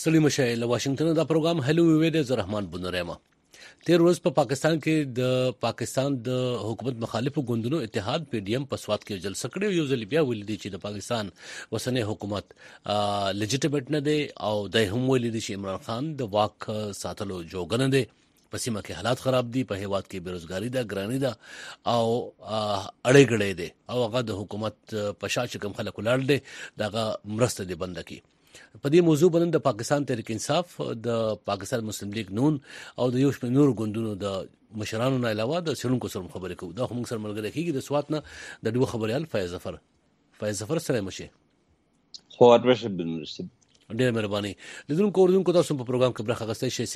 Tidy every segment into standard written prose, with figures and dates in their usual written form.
ستړي مشه له واشنگټن دا پروګرام هلو وی د زرحمان بنرما تیر ورځ په پاکستان کې د پاکستان د حکومت مخالفو ګوندونو اتحاد پی ډی ایم په سواد کې جلسه کړې یو ځل بیا ویل دي چې د پاکستان وسنۍ حکومت لیجیټیمیټ نه دی او د هم ویل دي چې عمران خان د واک ساتلو جوګنه دی په سیمه کې حالات خراب دي په هیواد کې بیروزګاری ده ګرانی ده او اړې ګړې ده او هغه د حکومت په شا چې کوم خلک ولاړ دي دغه مرسته دي بند کی په دې موضوع باندې د پاکستان تحریک انصاف د پاکستان مسلم لیگ نون او د یو شمېر نور ګوندونو د مشرانو نه علاوه د څېړونکو سره خبرې کوو دا هم سره ملګری کیږي د سوات نه د دوه خبريال فیض ظفر سره مشه خو ورشه بنرسي ډېر مهرباني لیدونکو اوردونکو تاسو په پروګرام کې برخه غوښتئ شئ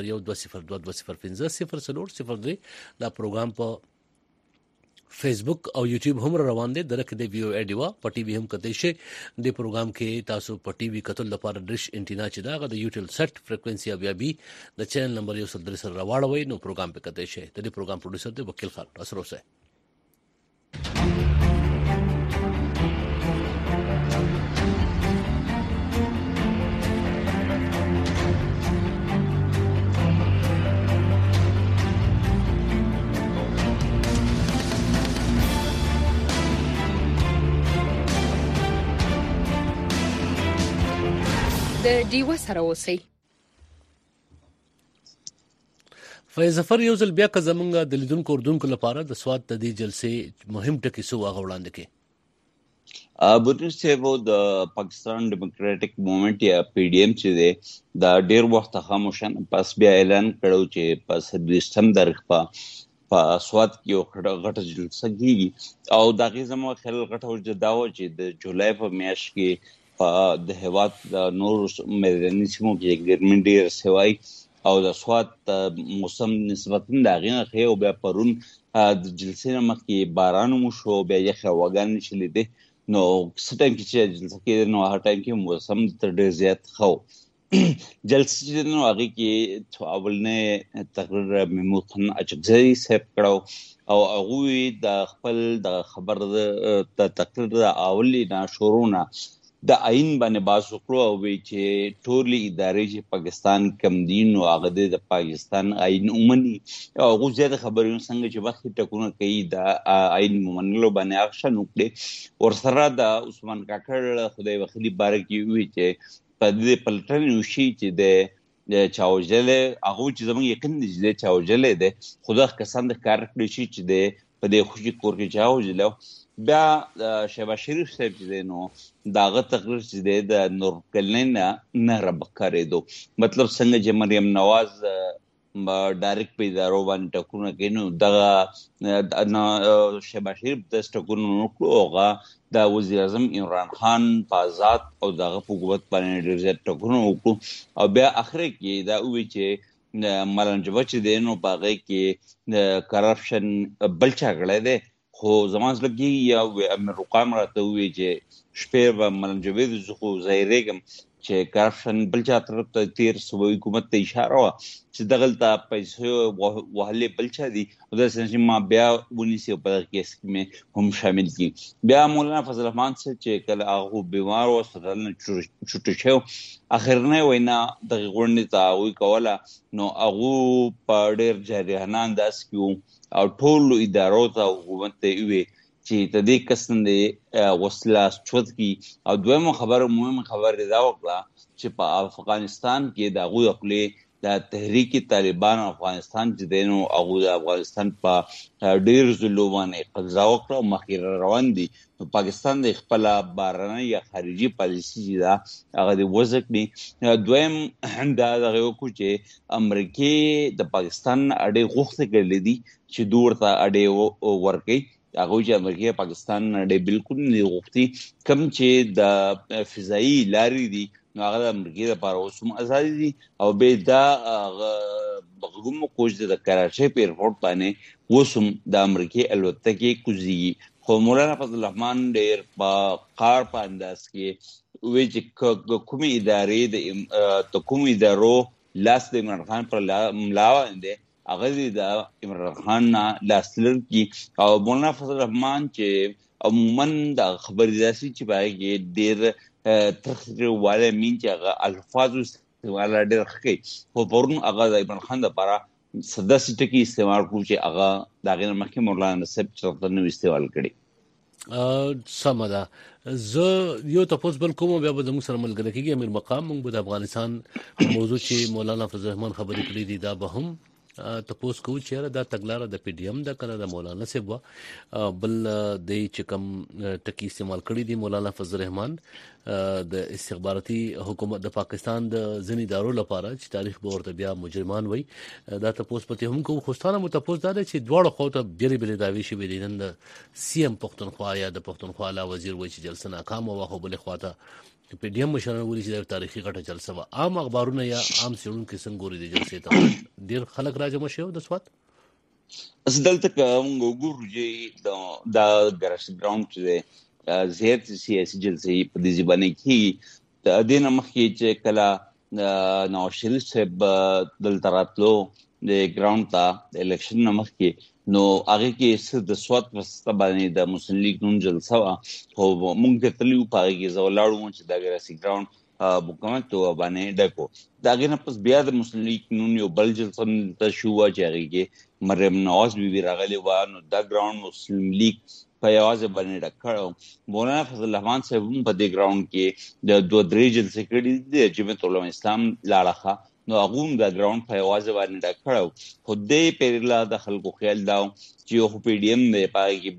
00120205003 دا پروګرام په فیسبوک او یوټیوب هم روان دي درکه د ویو ایډیوا په ټي وي هم کتئ شئ د پروګرام کې تاسو په ټي وي کتل لپاره ډیش انټینا چې داغه د یوټیوب سیټ فریکوئنسي او بیا بي د چینل نمبر 103 سره راوړوي نو پروګرام په کتئ شئ د دې پروګرام پروډوسر دی وکیل خان تاسو اوسه د ډیو سره اوسئ فیض ظفر یو ځل بیا که زمونږ د لیدونکو اوردونکو لپاره د سواد د دې جلسې مهم ټکي څه واغ وړاندې کړي بوتل سیبو د پاکستان ډیموکراټک موومېنټ یا پی ډی ایم چې دی دا ډیر وخت خاموشن پس بیا اعلان کړو چې په 27 تاریخ په سواد کې یو غټه جلسه کیږي او دا غي زموږ خل غټه وجه داو چې د جولای په میاشت کې د هیواد د نور مدني سیمو کې ګرمنډي رسوي او د سواد موسم نسبتاً دا غي خو بیا پرون د جلسې مخکې باران مو شو بیا یې خواګان شلې دي نو ستاسو چې جلسه کې نو هغه ټایم کې موسم تر ډیر زیات خو جلسې نو هغه کې اول نه تقریر محمود خان اچکزئی صاحب کړو او هغه د خپل د خبر د تقریر د اولی نه شروع د عین باندې باس وکړو او وی چې ټولي ادارې چې پاکستان کم دین او هغه د پاکستان عین اومني او هغه زیات خبرونه څنګه چې وخت ټکونه کوي د عین منلو باندې اکشن وکړي ور سره د عثمان کاکړ خدای وخلی بارکی وی چې په دې پلټن وشي چې د چاوجله هغه چې زموږ یقین دي چې چاوجله ده خدا کسان د کار کړی شي چې د په دې خوشي کور کې چاوجله بیا شهباز شریف صاحب چې نو داغه تقریر چې د نور کلن نه ربکارې دو مطلب څنګه چې مریم نواز ډایرکټ په ادارو باندې ټکونه کینو دغه شهباز شریف د ټکونه نوکلو اوغه د وزیر اعظم عمران خان په ذات او دغه په قوت باندې ډیر زیات ټکونه وکړو او بیا اخر کې دا وی چې ملنجبه چې دینو باغې کې کرپشن بلچا غړې ده خو زمانز لګي یا امر رقام راته وی چې شپه و ملنجوید زخو زایرګم چې کرپشن بل چا طرف ته تیر صوبې حکومت ته اشاره وا چې دغلطه پیسې وهله بل چا دي او د سنجي ما بیا ونیسي په کیس کې هم شامل دي بیا مولانا فضل الرحمن چې کله هغه بیمار و هسپتال نه چټ شو اخرنه وینا د غونډې ته وی کوله نو هغه په ډېر جریانه انداز کې او ټول ادارو ته حکومت ته وی چې تدې کسندې وسلا چوت کی او دویمه مهم خبر دا وکړه چې په افغانستان کې د غوی خپل د تحریک طالبان افغانستان چې دینو هغه د افغانستان په ډیر ظلمونه قضا وکړه او مخیر روان دي نو پاکستان د خپل بهرنی یا خارجي پالیسي دا هغه د وزګني دویم دا دغه کو چې امریکای د پاکستان اړې غوښته کړلې دي چې دورته اړې ورکي هغه چې امریکا پاکستان نه بالکل نه غوښتي کم چې د فضائي لارې دي نو هغه د امریکا لپاره اوسم ازادي دي او به دا بغوم کوج د کراچۍ په ایرپورټ باندې اوسم د امریکا الوتکه کوزي خو مولانا فضل الرحمن ډیر په قار په انداز کې وی چې کومي ادارې د کومي ادارو لاس د عمران خان پر ملاوند هغه د عمران خان لاسلر کی او مولانا فضل الرحمن چې عموما د خبريداسي چې باندې ډیر تخریر والا مين چې هغه الفاظ والا ډېر ښه خو پرون هغه د عمران خان لپاره سداسي ټکی استعمال کو چې هغه د هغې نه مخکې مولانا نصب چرته نو استعمال کړي. سمه ده. زه یو تاسو بل کوم بیا به زموږ سره ملګری کیږي امیر مقام موږ د افغانستان په موضوع چې مولانا فضل الرحمن خبرې کړې دي دا به هم تاسو کو چې دا تګلاره د پی ډی ایم د کنه د مولانا صاحب بل د چې کوم ټکی استعمال کړی دی مولانا فضل الرحمن د استخباراتي حکومت د پاکستان د ځنی ادارو لپاره چې تاریخ به ورته بیا مجرمان وي دا تاسو پته هم کوم خوستانه متپوس ده چې دواړه خو ته بیرې بیرې داوي شي ویلین د سی ام پښتونخوا یا د پښتونخوا لا وزیر وای چې جلسه ناکام او خو بل خواته پی ډی ایم مشران ولې چې د تاریخي غټه جلسه و عام اخبارونه یا عام سیړون کې څنګه ګوري د جلسې ته ډیر خلک راځم شو د سواد اصل ته کوم ګورو چې دا ګرش ګراوند چې زیات سیاسي جلسې په دې ځبانه کې د دې نمخې چې کله نواز شریف صاحب دلته راتلو د ګراوند ته د الیکشن نمخې نو هغه کې د سواد وسته باندې د مسلم لیگ نون جلسه وا خو مونږ ته تلیو پاره کې زولاړو چې دا ګرسي ګراوند حکومت تو باندې ډکو دا غنه پس بیا د مسلم لیگ نون یو بل جلسه ته شو چې هغه کې مریم نواز بي راغلي و نو دا ګراوند مسلم لیگ په یوازې باندې ډکړو. مولانا فضل الرحمن صاحب په دې ګراوند کې د دوه درې جلسې کړې دي جمعیت علماء اسلام لاړه نو هغه د ګراوند په یوازې باندې ډکړو. خو دې پیرلا د خلکو خیال دا چې یو پی ډی ایم دی پای کې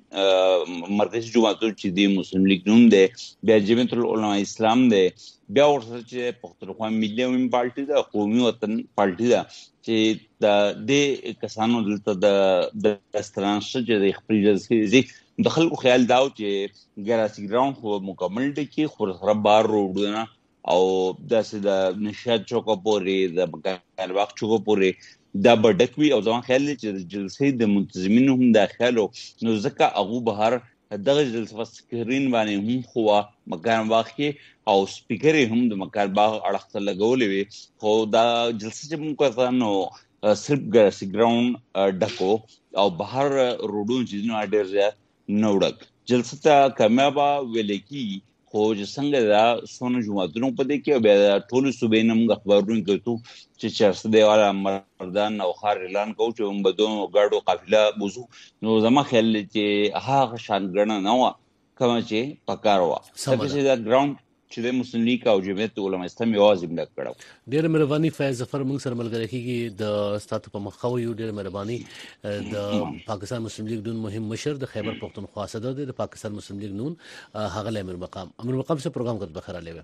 بین مرکزی جماعتونو چې د مسلم لیگ نوم دی بیا جمعیت علماء اسلام دی بیا ورسره چې پښتونخوا ملي پارټي ده قومي وطن پارټي ده چې د دې کسانو دلته د استرانشه چې خپل جلسې د خلکو خیال دا چې ګراسي ګراوند خو مکمل دی کې خو سره بار روډونه او داسې د نشاط چوکو پورې د بکار باغ چوکو پورې دا بډکوي او ځان خیال چې جلسې د منتظمین هم داخلو نو ځکه هغه بهر دغه جلسه سکرین باندې هم خو مکان باغ کې او سپیکر هم د مکان باغ اړخته لګولې وي خو دا جلسه چې موږ کوو نو صرف ګراسي ګراوند ډکو او بهر روډونو چې نو اډر زیات نوړک جلسه ته کامیابه ویل کی خو چې څنګه دا سونه جمعهتونو په دې کې بیا ټول صوبې نم خبرونه کوي چې چرسته دیواله مردان او خار اعلان کوي چې هم بدو گاډو قافله بوزو نو زما خیال چې هغه شان ګڼه نه و کوم چې پکار و چې دا ګراوند چې د مسلم لیگ او جمعیت علماء اسلام یوازې بلک کړو. ډېر مهرباني فیض ظفر موږ سره ملګری کیږي د ستاسو په مخ خو یو ډېر مهرباني د پاکستان مسلم لیگ نون مهم مشر د خیبر پختونخوا صدر د پاکستان مسلم لیگ نون هغه امیر مقام سے پروگرام کرد بخیر علیه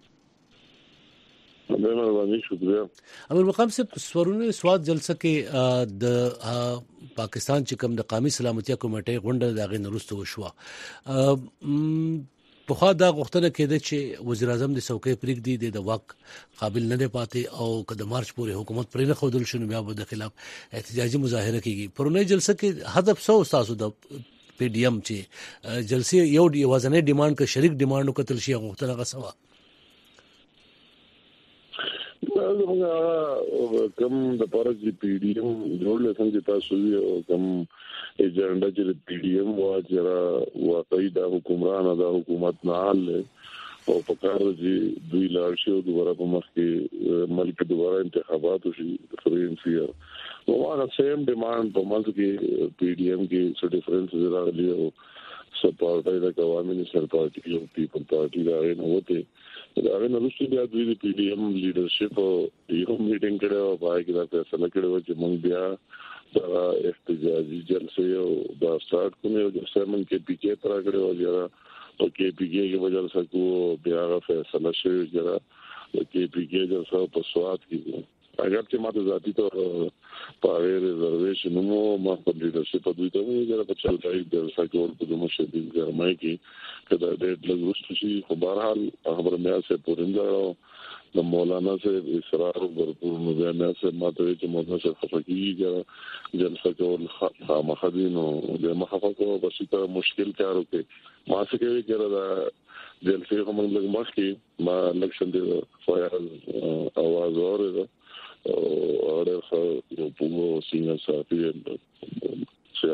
مهرباني شکریہ. امیر مقام سے سورونه سواد جلسه کې د پاکستان چې کوم د قومي سلامتیا کمیټې غونډه دغه نورسته وشوه په خوا دا غوښتنه کېده چې وزیر اعظم د څوکۍ پریږدي د واک قابل نه دی پاتې او که د مارچ پورې حکومت پرې نه خودل شنو بیا به د خلاف احتجاجي مظاهره کیږي. پرونی جلسه کې هدف سو تاسو د پی ډی ایم چې جلسه یو دی وزنه ډیماند کې شریک ډیماند وکتل شي غوښتنه غسوا کم د پارک پی ډی ایم جوړل څنګه تاسو یو کم ایجنډا چې پی ډی ایم واجرا واقعي د حکومران د حکومت نه حل او په کار چې دوی لاړ شي او دوباره په مخ کې ملک دوباره انتخابات وشي فرنسي او هغه سیم ډیماند په ملک کې پی ډی ایم کې څه ډیفرنس راغلی او سپورټ د قومي نشر پارټي او پیپل پارټي دا نه وته دا نه لوستي بیا دوی د پی ډی ایم لیډرشپ یو میټینګ کړو او پای کې دا فیصله کړو چې موږ بیا دا احتجاجي جلسه او دا سٹارټ کوو او د سیمن کې پی کې تر کړو او جرا او کې پی کې وجل سکو بیا فیصله شوی جرا کې پی کې جلسه په سواد کې اگر چې ماته ذاتی طور په ریزرویشن نو ما په لیډرشپ په دوی ته ویل چې په چلای د سکول په دمو شدید ګرمای کې کدا ډېر لږ وروسته شي خو بهرحال خبر مې اسه پورنده د مولانا سے اصرار ورپور نو بیا مې اسه ماته چې مولانا سے خفقي جلسه کول خامخدين او د مخفقو بسيطه مشکل کارو کې ما څه کوي چې دا جلسه کوم لږ مخکې ما الیکشن دی فایل اواز اوره اور یو پومو سینګ صافي سیادت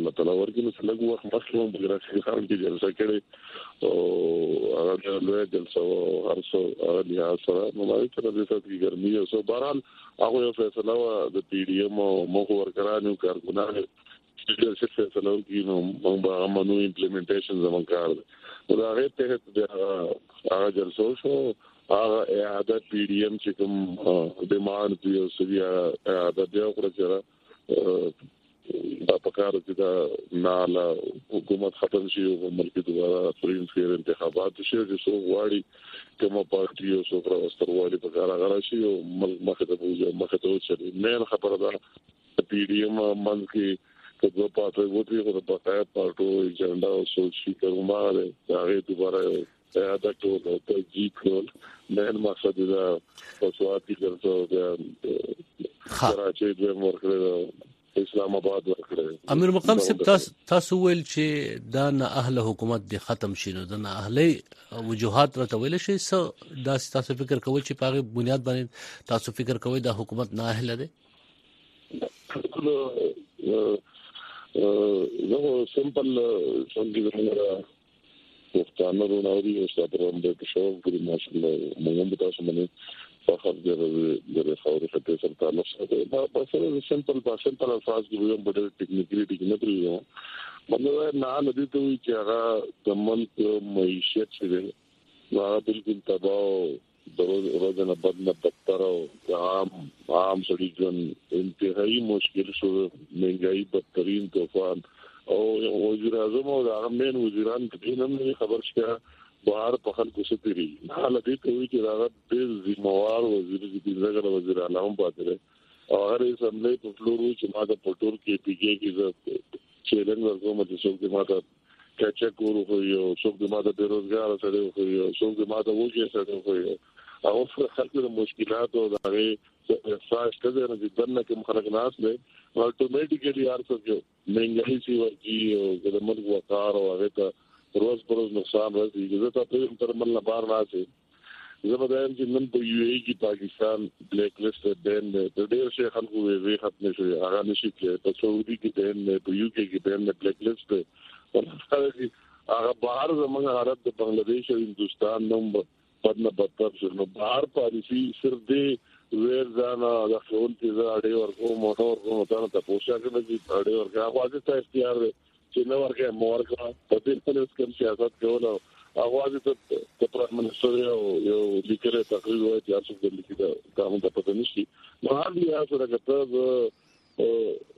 الله تعالی ورکړي چې لږ وخت مخکې په ګرافي خان کې جلسه کړې او هغه له جلسه او هر څه هغه سره نو ما ته د دې څخه ګرمي او سو بهرحال هغه یو فیصله د پی ډی ایم او مخ ورکرانو کارګونانو چې فیصله وکړي نو موږ به عملو امپلیمنټیشن زمون کار دی دا هغه ته هغه جلسه شو هغه اعاده پی ډی ایم چې کوم ډیماند دی او سړي اعاده دی او کړه دا پکاره چې دا ناله حکومت ختم شي او ملک دوباره فرین فیر انتخابات شي چې څو غواړي کومه پارټي او څو پروستروالی پکاره غلا شي او ملک مخه ته وځي مخه ته وځي مې خبره ده پی ډی ایم باندې کې کله په تاسو وځي خو په بقایا پارټو ایجنډا او سوچي کومه ده هغه دوباره دا ټول ته جیټ ټول مې مقصد دا پسواتي ګرځو دا کراچي د مرکز اسلام آباد ورکړه امیر مقام صاحب تاسو ویل چې دا نه اهل حکومت د ختم شینو دا نه اهلي وجوهات راته ویل شي دا تاسو فکر کوئ چې په بنیاد باندې تاسو فکر کوئ دا حکومت نه اهل ده نو سمپل څنګه پښتانه ورونوري او ستاسو په شو په ماشاءالله موږ تاسو باندې فقط د خاورې خطې سره تعلق سره دا په سمپل الفاظ کې یو بډر ټیکنیکلی نه پریو مطلب نه ندی ته چې هغه د ملک معیشت چې هغه بالکل تباہ د روزانه بدتر او عام سړي ژوند انتهایی مشکل شو مهنګائی بدترین طوفان او وزیر اعظم او هغه مین وزیران په نوم خبر شته بهر په خلکو ستوري حاله دې کوي چې راغت د ذمہوار وزیر دې زګر وزیر اعلی هم پاتره او هغه اسمبلی په فلورو چې ما د پټور کې پی کې کې چیلنج ورکوم چې څوک دې ما ته کچا کورو خو یو څوک دې ما ته بیروزګار سره خو یو څوک دې ما ته وږي سره خو یو او خلکو د مشکلات او هغه احساس کړي نه چې دنه کې خلک ناس نه اتوماتیکلی ارڅ جو مهنګائی سی ورکی او د ملک وقار او هغه ته روز پر روز نقصان راځي چې زه تاسو تر مل بار راځي زبردان چې نن په یو ای کې پاکستان بلیک لیست دین د ډېر شي خلکو وی ختم شي هغه نشي کې په سعودي کې دین په یو کې کې دین بلیک لیست ولې هغه بهر زموږ حالت د بنگلاديش او هندستان نوم بدنه بدتر شنو بهر پالیسی صرف دې ویر ځانا د خپل تیزه اړې ورکو موټر کوم ته پوښتنه کوي اړې ورکو هغه ته اختیار دی چې نو ورکه مورکا په دې په لږ کوم سیاست کولو اواز ته د پرائم منسٹر یو لیکره تقریر وایي چې تاسو د لیکه کوم ته پته نشي نو هر بیا سره کته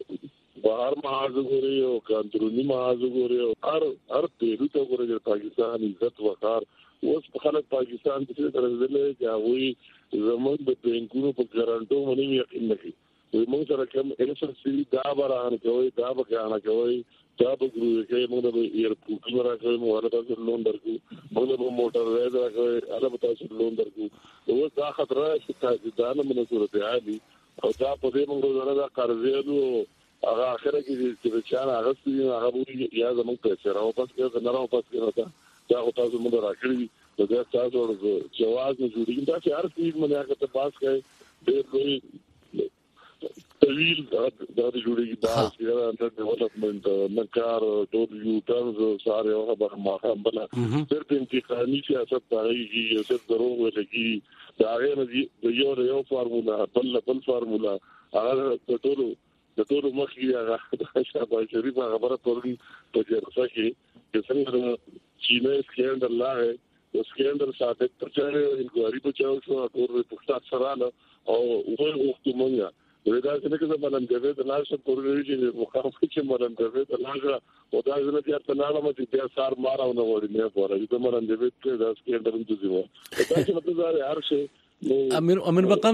بهر محاذ او کانترونی محاذ او هر پیرو ته ګوري پاکستان عزت وقار اوس په خلک پاکستان کې درځلې چې هغه زموږ د بینکونو په ګارانټو باندې یقین نکړي موږ سره کوم ایلیکشن سی دا برانه کوي دا بګانه کوي دا بګرو کې موږ د ایرپورټ راکوي موږ تاسو لون درکو موږ د موټر ریډ راکوي هغه تاسو لون درکو اوس دا خطر چې تاسو دا نه منصورته عادي او دا په دې موږ دا قرضې هغه اخره کې چې چا هغه ستې هغه وایي یا زموږ پیسې راو پس کې نه راو پس کې دا تاسو موږ راکړي دا تاسو جواز نه جوړیږي دا چې هر څه موږ هغه ته پاس کړي ډېر لوی طویل دا جوړیږي دا چې انډر ډیولپمنٹ نکار ټول یو ټرمز ساره هغه به ما بل صرف انتقالي سیاست راځي یو څه درو ولګي دا غیر یو فارمولا بل فارمولا هغه ټول مخکې هغه شابه شریف خبره پرون په جرسه کې څنګه چینه سکینډر لاره او سکینډر ثابت ترچاره انکوایري په چاو شو ټول پښتات سره او وخت مونږه دا څنګه چې ملن دې د لاشه پروري چې مخالف چې ملن دې د لاشه او دا ځنه چې تاسو نه مې چې سار مارو نه وړي نه پورې چې ملن دې ته دا سکینډر انتظام دا چې مطلب هر شي امیر مقام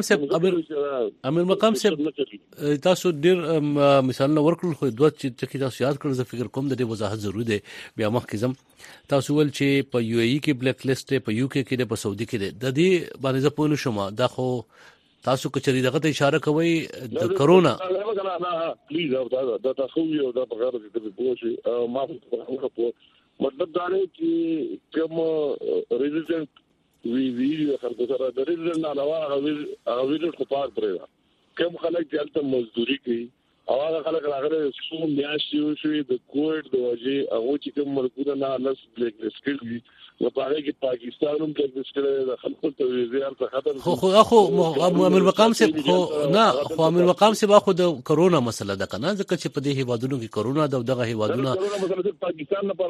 صاحب تاسو ډیر مثالونه ورکړل خو دوه چې تاسو یاد کړل زه فکر کوم د دې وضاحت ضروري دی بیا مخکې زم تاسو ول چې په یو ای کې بلیک لیست په یو کې د په سعودي کې د دې باندې زه پوه نشم دا خو تاسو کچري دغه ته اشاره کوي د کرونا پلیز دا تاسو یو دا په غره کې په پوښي ما په مطلب دا دی چې کوم ریزیډنټ وی خلکو سره د ریزن علاوه هغه خپل پرې کوم خلک چې تل مزدوري کوي هغه خلک راغلي څو میاشتې شوې د کووډ د وجې هغه چې کوم ملکونه نه لس بلیک لیست کړي نو په هغه کې پاکستان هم بلیک لیست کړي د خلکو ته زیار څخه خطر خو امیر مقام سے خو نه خو امیر مقام سے واخو د کرونا مسله ده کنه ځکه چې په دې هیوادونو کې کرونا دغه هیوادونه پاکستان نه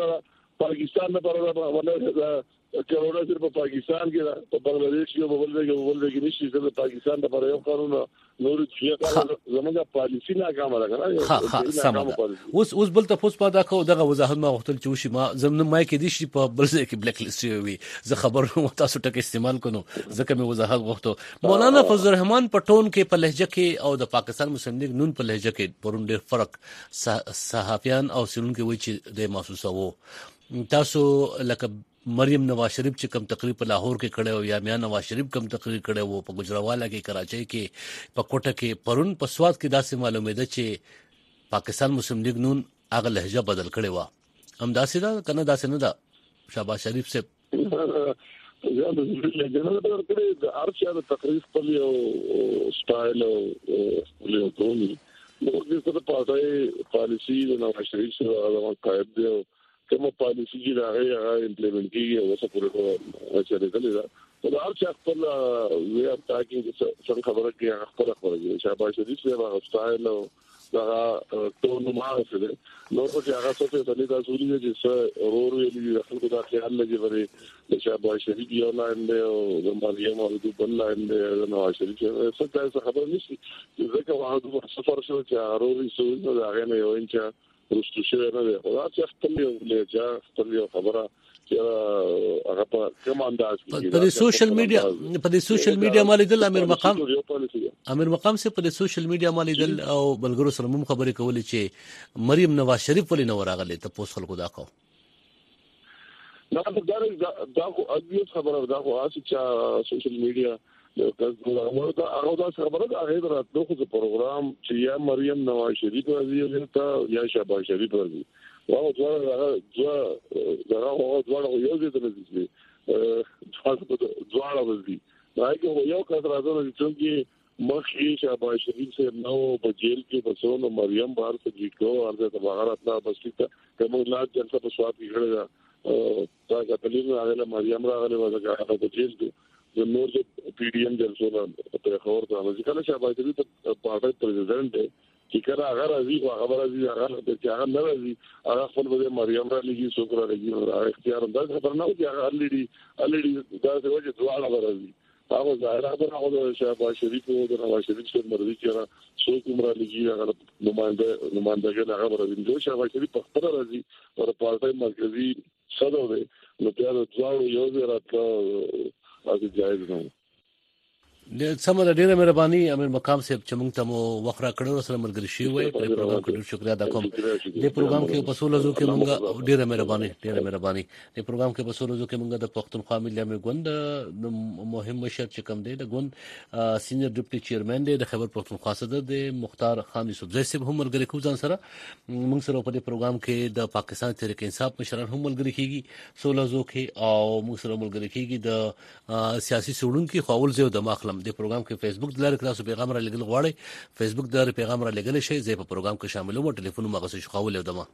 پر ولا کرونا صرف په پاکستان کې په بنگلاديش کې په بل کې نشي چې پاکستان د پر یو قانون نور چې زموږه پالیسی ناکامه ده کنه ها سم اوس بل ته پوس پاده کو دغه وضاحت ما وختل چې وشي ما زمنه ما کې دي شي په بل ځای کې بلیک لیست وي زه خبر نو تاسو ټکه استعمال کونو ځکه مې وضاحت غوښتو مولانا فضل الرحمن پټون کې په لهجه کې او د پاکستان مسلم لیگ نون په لهجه کې پرون ډېر فرق صحافیان او سنون کې وایي چې د محسوسه وو تاسو لکه مریم نواز شریف چې کم تقریر په لاهور کې کړه او یا میاں نواز شریف کم تقریر کړه وو په گجراوالا کې کراچۍ کې په کوټه کې پرون په سواد کې داسې معلومه ده چې پاکستان مسلم لیگ نون هغه لهجه بدل کړي وا هم داسې ده کنه داسې نه ده شهباز شریف سے یا د لهجه بدل کړي د ارشاد تقریر په یو سټایل او له کومي نو د څه پاتای پالیسی د نواز شریف سره هغه قائد دی کومه پالیسی چې هغه امپلیمنٹ کیږي او څه پورې چلے دا دا هر څه خپل وی اپ تاکي څنګه خبره کې خپل خبره شهباز شریف سره هغه سټایل او دا ټون مارسه ده نو چې هغه څه ته دلی دا سوري چې څه اورو یې خپل دا خیال لګي ورې د شهباز شریف یو لاین دی او د مریم او د بل لاین دی نو شریف څه خبره نشي ځکه واحد سفر شو چې اورو یې سوري دا هغه نه یو انچ رستو شوی نه دی خو دا چې خپل یو لهجه خپل یو خبره چې هغه په کوم انداز کې په سوشل میډیا مالیدل امیر مقام سے په سوشل میډیا مالیدل او بلګرو سره مم خبرې کولې چې مریم نواز شریف ولې نو راغله ته پوس خلکو دا کو نه دا خو اږي خبره دا خو چې سوشل میډیا هغه دا خبره ده هغه راتلو خو پروګرام چې یا مریم نواز شریف راځي ته یا شهباز شریف راځي واو دا یو ځای ته راځي ځوړ راځي دا یو کس راځي چې مخې شهباز شریف سے نو په جیل کې بسونو مریم بهر څخه کو ارزه ته بهر اتنا بس کې کوم لا جلسه په سواد کې کړه دا کتلین راغله مریم راغله وځه هغه په جیل کې د نور د پی ډی ایم جلسو په خبر ته راځي کله شهباز شریف پارټي پریزیدنت چې کله هغه راځي هغه راځي هغه چې هغه نه راځي هغه خپل به مریم را لګي څوک را لګي اختیار انداز خبر نه چې هغه الریډي دا څه وجه دواړه راځي هغه ظاهر خبره هغه شهباز شریف او د نواز شریف سره مرضی کړه څوک عمر لګي هغه نمائندګان هغه راځي جو شهباز شریف په خپل راځي او پارټي مرکزی صدر دی نو بیا د ځوړو یو ځای راځي اګه جایز نه د سمره ډیره مهرباني امیر مقام صاحب چې موږ ته مو وخره کړو سره ملګری شي وي په پروګرام کې ډیر شکریا ادا کوم د پروګرام کې په سولزو کې موږ ډیره مهرباني د پروګرام کې په سولزو کې موږ د پښتونخوا ملي امیر ګوند مهم مشر چې کوم دی د ګوند سینیئر ډیپټي چیرمن دی د خیبر پښتونخوا صدر دی مختار خان یوسفزئی صاحب هم ملګری کو ځان سره موږ سره په پروګرام کې د پاکستان تحریک انصاف مشران هم ملګری کیږي سولزو کې او موږ سره ملګری کیږي د سیاسي سړونکو خپل ځای د ماخلم د پروګرام کې فیسبوک د لارې تاسو پیغام را لګل غواړئ فیسبوک د لارې پیغام را لګل شي زه په پروګرام کې شامل وم ټلیفون مغه شو خاول ودما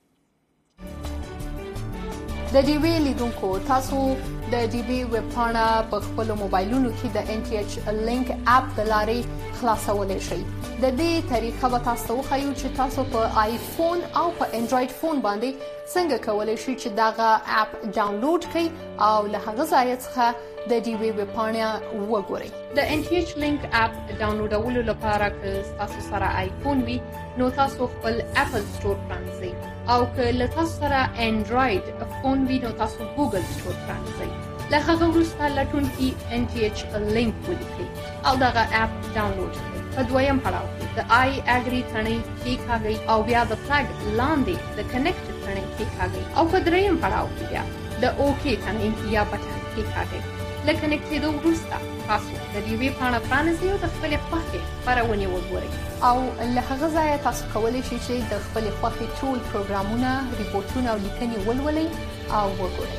د ډي وی لیدونکو تاسو د ډي وی ویب پاڼه په خپل موبایلونو کې د ان ټي ایچ لینک اپ د لارې خلاصولای شئ د دې طریقه به تاسو وخایو چې تاسو په آیفون او په انډراید فون باندې څنګه کولای شئ چې داغه اپ ډاونلوډ کړئ او له هغه ځای څخه د ډي وی ویب پاڼه وګورئ د ان ټي ایچ لینک اپ ډاونلوډولو لپاره که تاسو سره آیفون وي نو تاسو خپل اپل سٹور پرانځئ او که له تاسو سره انډراید فون وي نو تاسو ګوګل سٹور پرانځئ له هغه وروسته لټون کې ان ټي ایچ لینک ولیکئ او دغه اپ ډاونلوډ کړئ په دویم پړاو کې د آی اګری ثنې کلیکاږئ او بیا د فلګ لاندې د کنیکټ ثنې کلیکاږئ او په دریم پړاو کې بیا د اوکی ثنې یا بټن کلیکاږئ له کنیکټېدو وروسته تاسو د دې ویب پاڼه پرانیزئ او د خپلې خوښې خپرونې وګورئ او له هغه ځایه تاسو کولی شئ چې د خپلې خوښې ټول پروګرامونه ریپورټونه او لیکنې ولولئ او وګورئ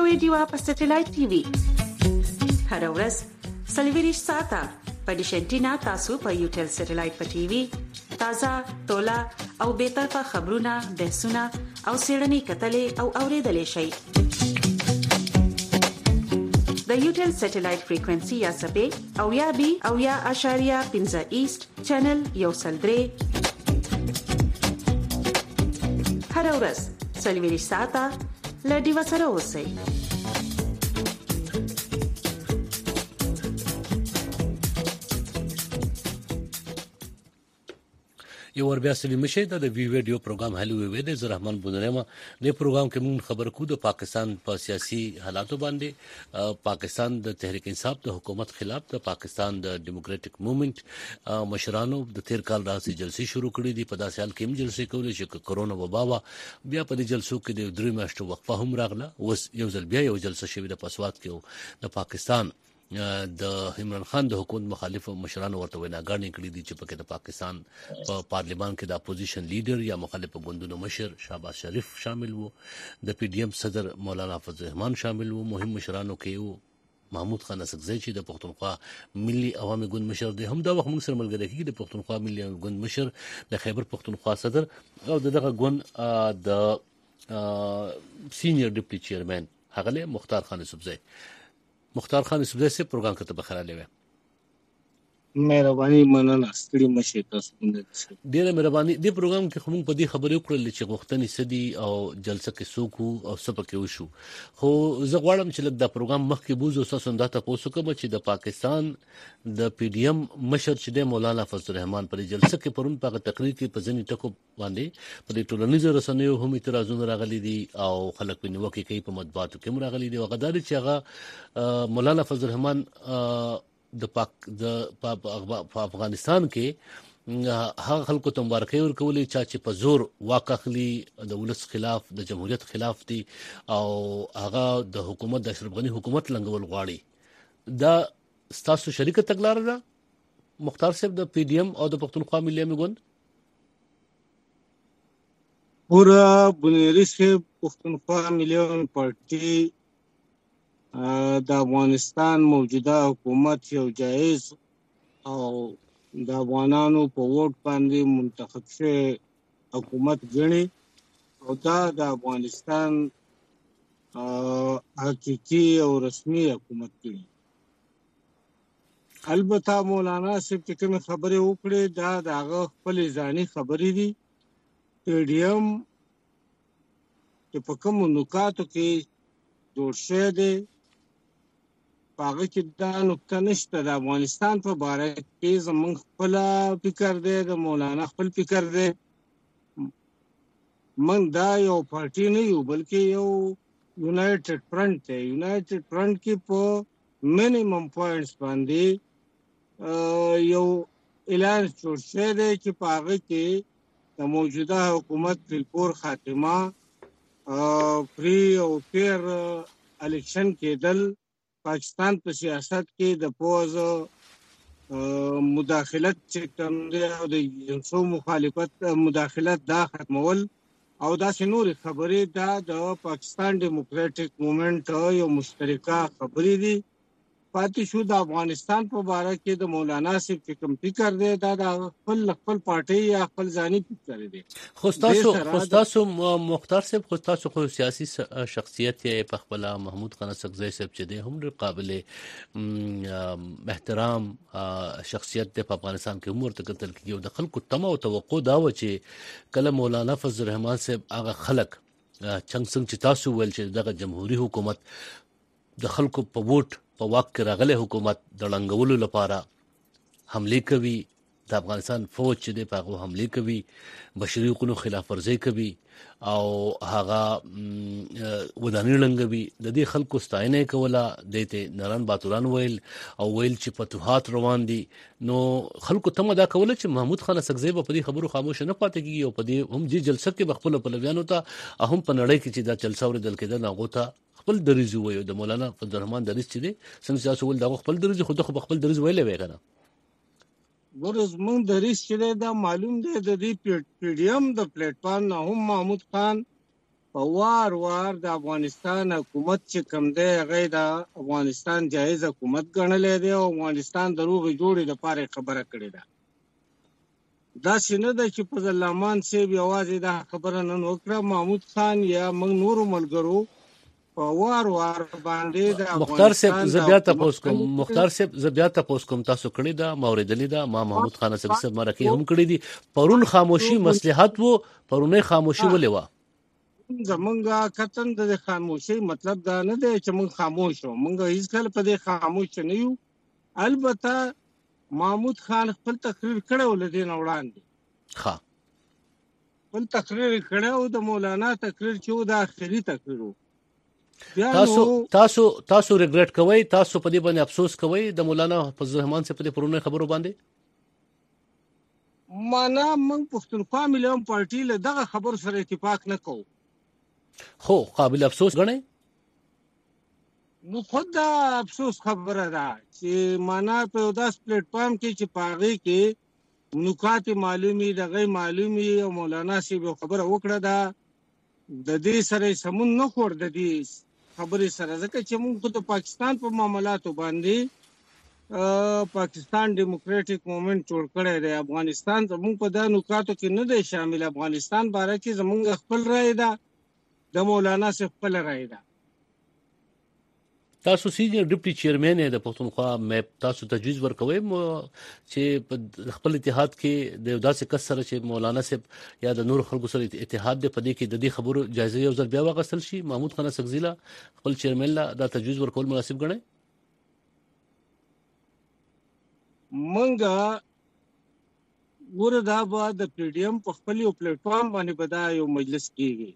ریډیو په سټلایټ ټي وي هر ورځ 24 ساعته په ډیشنټینا تاسو په یوټل سټلایټ په ټي وي تازه تولا او به طرفه خبرونه بحثونه او سیړنی کتلې او اوریدلې شي د یوټل سټلایټ فریکوئنسي یا سبې او یا بي او یا اشاریه 15 ایست چینل یو سلدري هر ورځ 24 ساعته لډي وسره اوسئ یو ور بیا سلی مشه د وی ویډیو پروګرام هلو وی د رحمان بونرما د پروګرام کې مون خبر کو د پاکستان په سیاسي حالاتو باندې پاکستان د تحریک انصاف د حکومت خلاف د پاکستان د ډیموکراټک موومېنټ مشرانو د تیر کال راځي جلسې شروع کړې دي په داسې حال کې هم جلسې کولې چې کرونا وبا بیا په دې جلسو کې د درې میاشتو وقفه هم راغله اوس یو ځل بیا یو جلسه شوې د پسوات کې د پاکستان د عمران خان د حکومت مخالف مشرانو ورته ویناګانې کړې دي چې پکې د پاکستان په پارلیمان کې د اپوزیشن لیډر یا مخالف ګوندونو مشر شهباز شریف شامل وو د پی ډی ایم صدر مولانا فضل الرحمن شامل وو مهم مشرانو کې وو محمود خان اسقزی چې د پښتونخوا ملي عوامي ګوند مشر دی هم دا وخت موږ سره ملګری کیږي د پښتونخوا ملي ګوند مشر د خیبر پښتونخوا صدر او دغه ګوند د سینیئر ډیپټي چیرمن هغه مختار خان یوسفزی مختار خان یوسفزی سے پروګرام کته بخره لوي مهرباني مننه ستړي مشه تاسو ډیره مهرباني دې پروګرام کې کوم په دې خبرې وکړل چې غوښتنې سدي او جلسه کې سوکو او سپکه وشو خو زه غواړم چې دا پروګرام مخکې بوزو تاسو دا تاسو کوم چې د پاکستان د پی ډی ایم مشر چې د مولانا فضل الرحمن پر جلسه کې پرون په تقریر کې په ځنی ټکو باندې په ټولنیزو رسنیو هم اعتراضونه راغلي دي او خلک په نیوکه کوي په مطبوعاتو کې راغلي دي وغدار چې هغه مولانا فضل الرحمن د افغانستان کې هغه خلکو ته مبارکي ورکولې چې په زور واقعي د ولس خلاف د جمهوریت خلاف دي او هغه د حکومت د اشرف غنی حکومت لنګول غواړي دا ستاسو شریکه تګلار ده مختار صاحب د پی ډی ایم او د پښتونخوا ملي ګوند پورا بنيري سے پښتونخوا ملي پارټي د افغانستان موجوده حکومت یو جایز او د افغانانو په ووټ باندې منتخب شوی حکومت ګڼي او دا د افغانستان حقيقي او رسمي حکومت ګڼي البته مولانا صاحب چې کوم خبره وکړي دا دغه خپل ځاني خبرې دي پی ډی ایم چې په کوم نکاتو کې جوړ شوی دی هغه کې دا نقطه نشته د افغانستان په باره کې زمونږ خپل فکر دی د مولانا خپل فکر دی من دا یو پارټي نه یو بلکې یو یونایټډ فرنٹ دی یونایټډ فرنٹ کې په مینیمم پوینټس باندې یو اعلان جوړ شوی دی چې په هغه کې د موجوده حکومت بالپور خاتمه فری او فیر الیکشن کېدل پاکستان په سیاست کې د پوز مداخلت چې کوم دی او د جنسو مخالفت مداخلت دا ختمول او دا نور خبرې دا د پاکستان ډیموکراټک موومېنټ یو مشترکه خبرې دي پاتې شو د افغانستان په اړه کې د مولانا صاحب کوم فکر دی دا د خپل پارټي یا خپل ځاني فکر دی خو تاسو مختار صاحب خو تاسو خو سیاسي شخصیت یې په خپل محمود خان اسقزی صاحب چې دی هم قابل احترام شخصیت دی په افغانستان کې عمر ته قتل کیږي د خلکو تمه او توقع دا و چې کله مولانا فضل الرحمن صاحب هغه خلک څنګه چې تاسو ول چې دغه جمهوریت حکومت د خلکو په ووټ په واک کې راغله حکومت د لنګولو لپاره حمله کوي د افغانستان فوج چې د پاغو حمله کوي بشري حقوقو خلاف ورزي کوي او هغه ودانۍ لنګوي د دې خلکو ستاینه کوله دته نران باتوران ویل او ویل چې فتوحات روان دي نو خلکو تمه دا کوله چې محمود خان اسقزی په دې خبرو خاموش نه پاتې کیږي او په دې هم دې جلسه کې خپل پلویانو ته هم په نړۍ کې چې دا جلسه ورېدل کېده ناغو ته خپل دریز وایو د مولانا فضل الرحمن دریز چې دي څنګه تاسو ول دا خپل دریز خپل دریز ویلې وای کنه ورز مونږ دریز چې دا معلوم دی د دې پی ډی ایم د پلیټ فارم نه هم محمود خان په وار د افغانستان حکومت چې کوم دی هغه د افغانستان جایز حکومت ګڼلی دی او افغانستان د روغې جوړې لپاره خبره کړې ده. داسې نه ده چې په ځلامان صاحب یوازې دا خبره نن وکړه، محمود خان یا موږ نورو ملګرو په وار باندې د مختار صاحب زبیا تاسو کوم تاسو کړی دا موردلی دا ما محمود خان صاحب مرکه هم کړی دي. پرون خاموشي مصلحت وو، پرونه خاموشي ولې وا؟ زمونږه کتن د خاموشي مطلب دا نه دی چې موږ خاموش یو، موږ هیڅ کله په دې خاموش نه یو. البته محمود خان خپل تقریر کړو لدین وړاندې خپل تقریر کړو د مولانا تقریر چې د اخري تقریر تاسو ریګریټ کوئ، تاسو په دې باندې افسوس کوئ د مولانا فضل الرحمن سے په دې پرونه خبرو باندې؟ معنا موږ پښتونخوا مليون پارټي له دغه خبر سره اتفاق نه کوو. خو قابل افسوس غنئ؟ نو خود دا افسوس خبره ده چې معنا په داس پلیټ فارم کې چې پاغي کې نکات معلومي دغه معلومي او مولانا سی به خبره وکړه دا د دې سره سمون نه خور د دې خبرې سره، ځکه چې موږ د پاکستان په معاملاتو باندې پاکستان ډیموکراټک موومېنټ جوړ کړی دی. افغانستان زموږ په دا نکاتو کې نه دی شامل. افغانستان باره کې زموږ خپل رائے ده، د مولانا سے خپل رائے ده. تاسو سینیئر ډیپټي چیرمن د پښتونخوا مې تاسو تجویز ورکوي چې خپل اتحاد کې د داسې کس سره چې مولانا صاحب یا د نور خلکو سره اتحاد دی په دې کې د دې خبرو جایزه یو ځل بیا واغستل شي. محمود خان سګزیلا خپل چیرمن لا دا تجویز ورکول مناسب ګڼي؟ منګه وردا به د پی ډی ایم په خپل یو پلیټ فارم باندې بدا یو مجلس کیږي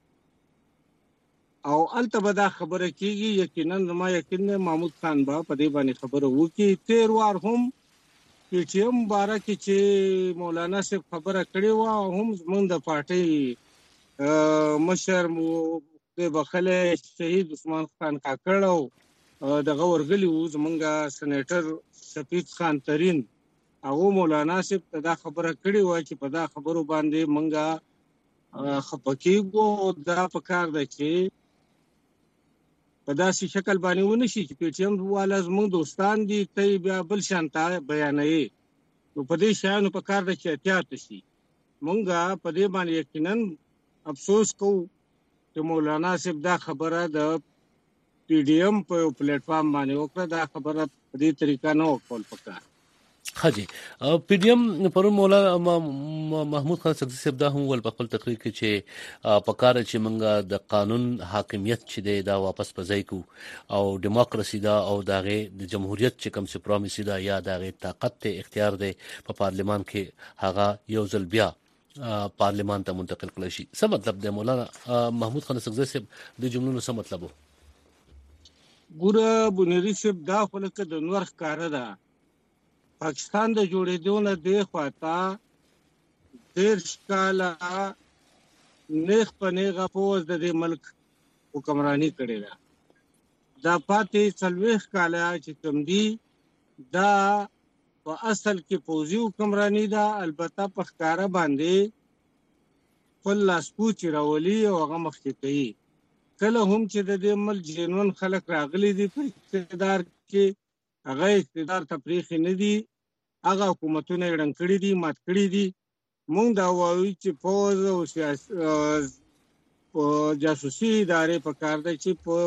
او الته به دا خبره کیږي. یقینا زما یقین دی محمود خان با په دې باندې خبره وکړي. تیر وار هم پی ټی ایم باره کې چې مولانا صاحب خبره کړې و هم زموږ د پارټي مشر مو د بخله شهید عثمان خان کاکړ او دغه ورغلی وو زمونږ سېنیټر شفیق خان ترین هغه مولانا صاحب دا خبره کړې و چې په دا خبرو باندې مونږه خپکیږو. دا په کار ده چې په داسې شکل باندې ونشي چې پی ټی ایم والا زموږ دوستان دي ته بیا بل شانته بیانوي. نو په دې شیانو په کار ده چې احتیاط شي. مونږه په دې باندې یقینا افسوس کوو چې مولانا صاحب دا خبره د پی ډی ایم په پلیټ فارم باندې وکړه. دا خبره په دې طریقه نه وکول پکار. حاجی پی ډی ایم پرون مولانا محمود خان سګزی صاحب دا هم ول په خپل تقریر کې چې پکار چې منګه د قانون حاکمیت چې دا واپس پځای کو او دیموکراسي دا او دغه د جمهوریت چې کوم سپرامسي دا یا دغه طاقت ته اختیار دی په پارلیمان کې هغه یو ځل بیا پارلیمان ته منتقل کړي شي. څه مطلب دی مولانا محمود خان سګزی صاحب د جملو څه مطلب وو؟ ګوره بنيري صاحب دا خلک د نور ښکارا ده. پاکستان د جوړېدو نه دی خواته 13 کاله نیغ په نیغه پوز د دې ملک حکمرانی کړې ده. دا پاتې 40 کاله چې کوم دی دا په اصل کې پوزي حکمرانی ده. البته په ښکارا باندې خپل لاسپوچ راولي او هغه مخکې کوي. کله هم چې د دې ملک جنون خلک راغلي دي په اقتدار کې هغه اقتدار تفریخ نه دي، هغه حکومتونه رنګ کړي دي، مات کړي دي. مونږ دا وایو چې فوج او جاسوسي ادارې په کار ده چې په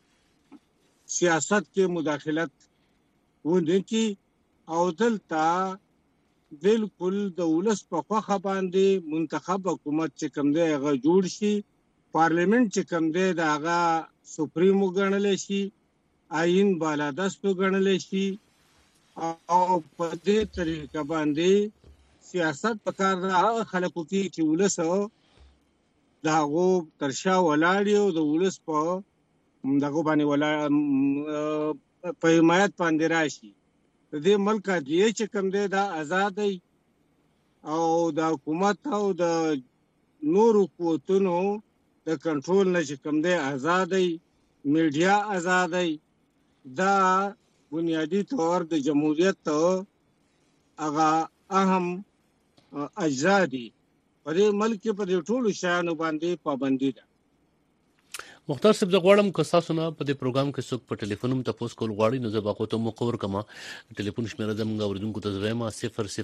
سیاست کې مداخلت ونکړي او دلته بالکل د ولس په خوخه باندې منتخب حکومت چې کوم دی هغه جوړ شي. پارلیمنت چې کوم دی دا هغه سپریمو ګڼل شي، آئین بالادستو ګڼل شي او په دې طریقه باندې سیاست په کار ده. هغه خلکو کې چې ولس دا غو ترشا ولاړی او د ولس په دغه باندې ولا په حمایت باندې راشي. د دې ملک دی چې کوم دی دا آزاد او د حکومت او د نورو قوتونو د کنټرول نه چې کوم دی آزاد میډیا آزاد دا بنیادی طور د جمهوریت هغه اهم اجزا دي. په دې ملک په دې ټولو شیانو باندې پابندي ده. مختار صاحب زه غواړم که تاسو نه په دې پروګرام کې څوک په ټلیفون هم تاسو کول غواړي نو زه به کوته مقور کما ټلیفون شمیره زموږ اوریدونکو ته زویم 001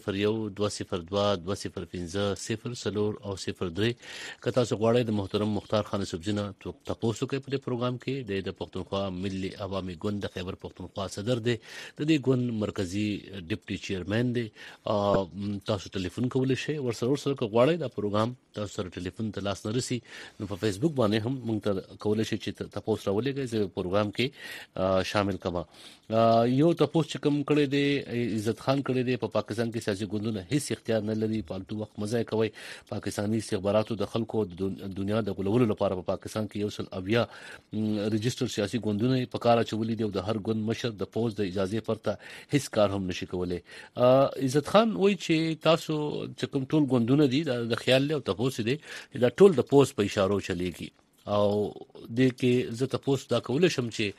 202 205 او 03 که تاسو غواړئ د محترم مختار خان سبزینه تاسو کې په دې پروګرام کې د پښتونخوا ملي عوامي ګوند د خیبر پښتونخوا صدر دی د دې ګوند مرکزی ډیپټي چیرمن دی تاسو ټلیفون کولای شئ ورسره غواړئ دا پروګرام تاسو سره ټلیفون ته لاس نه رسي نو په فیسبوک باندې هم موږ ته کولای شئ چې تاسو راولېږئ چې پروګرام کې شامل کما یو تاسو چې کوم کړي دي عزت خان کړي دي په پاکستان کې سیاسي ګوندونه هیڅ اختیار نه لري پالتو وخت مزه کوي پاکستانی استخباراتو د خلکو د دنیا د غولولو لپاره په پاکستان کې یو سل اویا رجستر سیاسي ګوندونه په کار اچولي دي او د هر ګوند مشر د پوز د اجازه پرته هیڅ کار هم نشي کولای عزت خان وایي چې تاسو چې کوم ټول ګوندونه دي د خیال له تاسو دي دا ټول د پوز په اشارو چلیږي او د کې زه تاسو دا کولای شم چې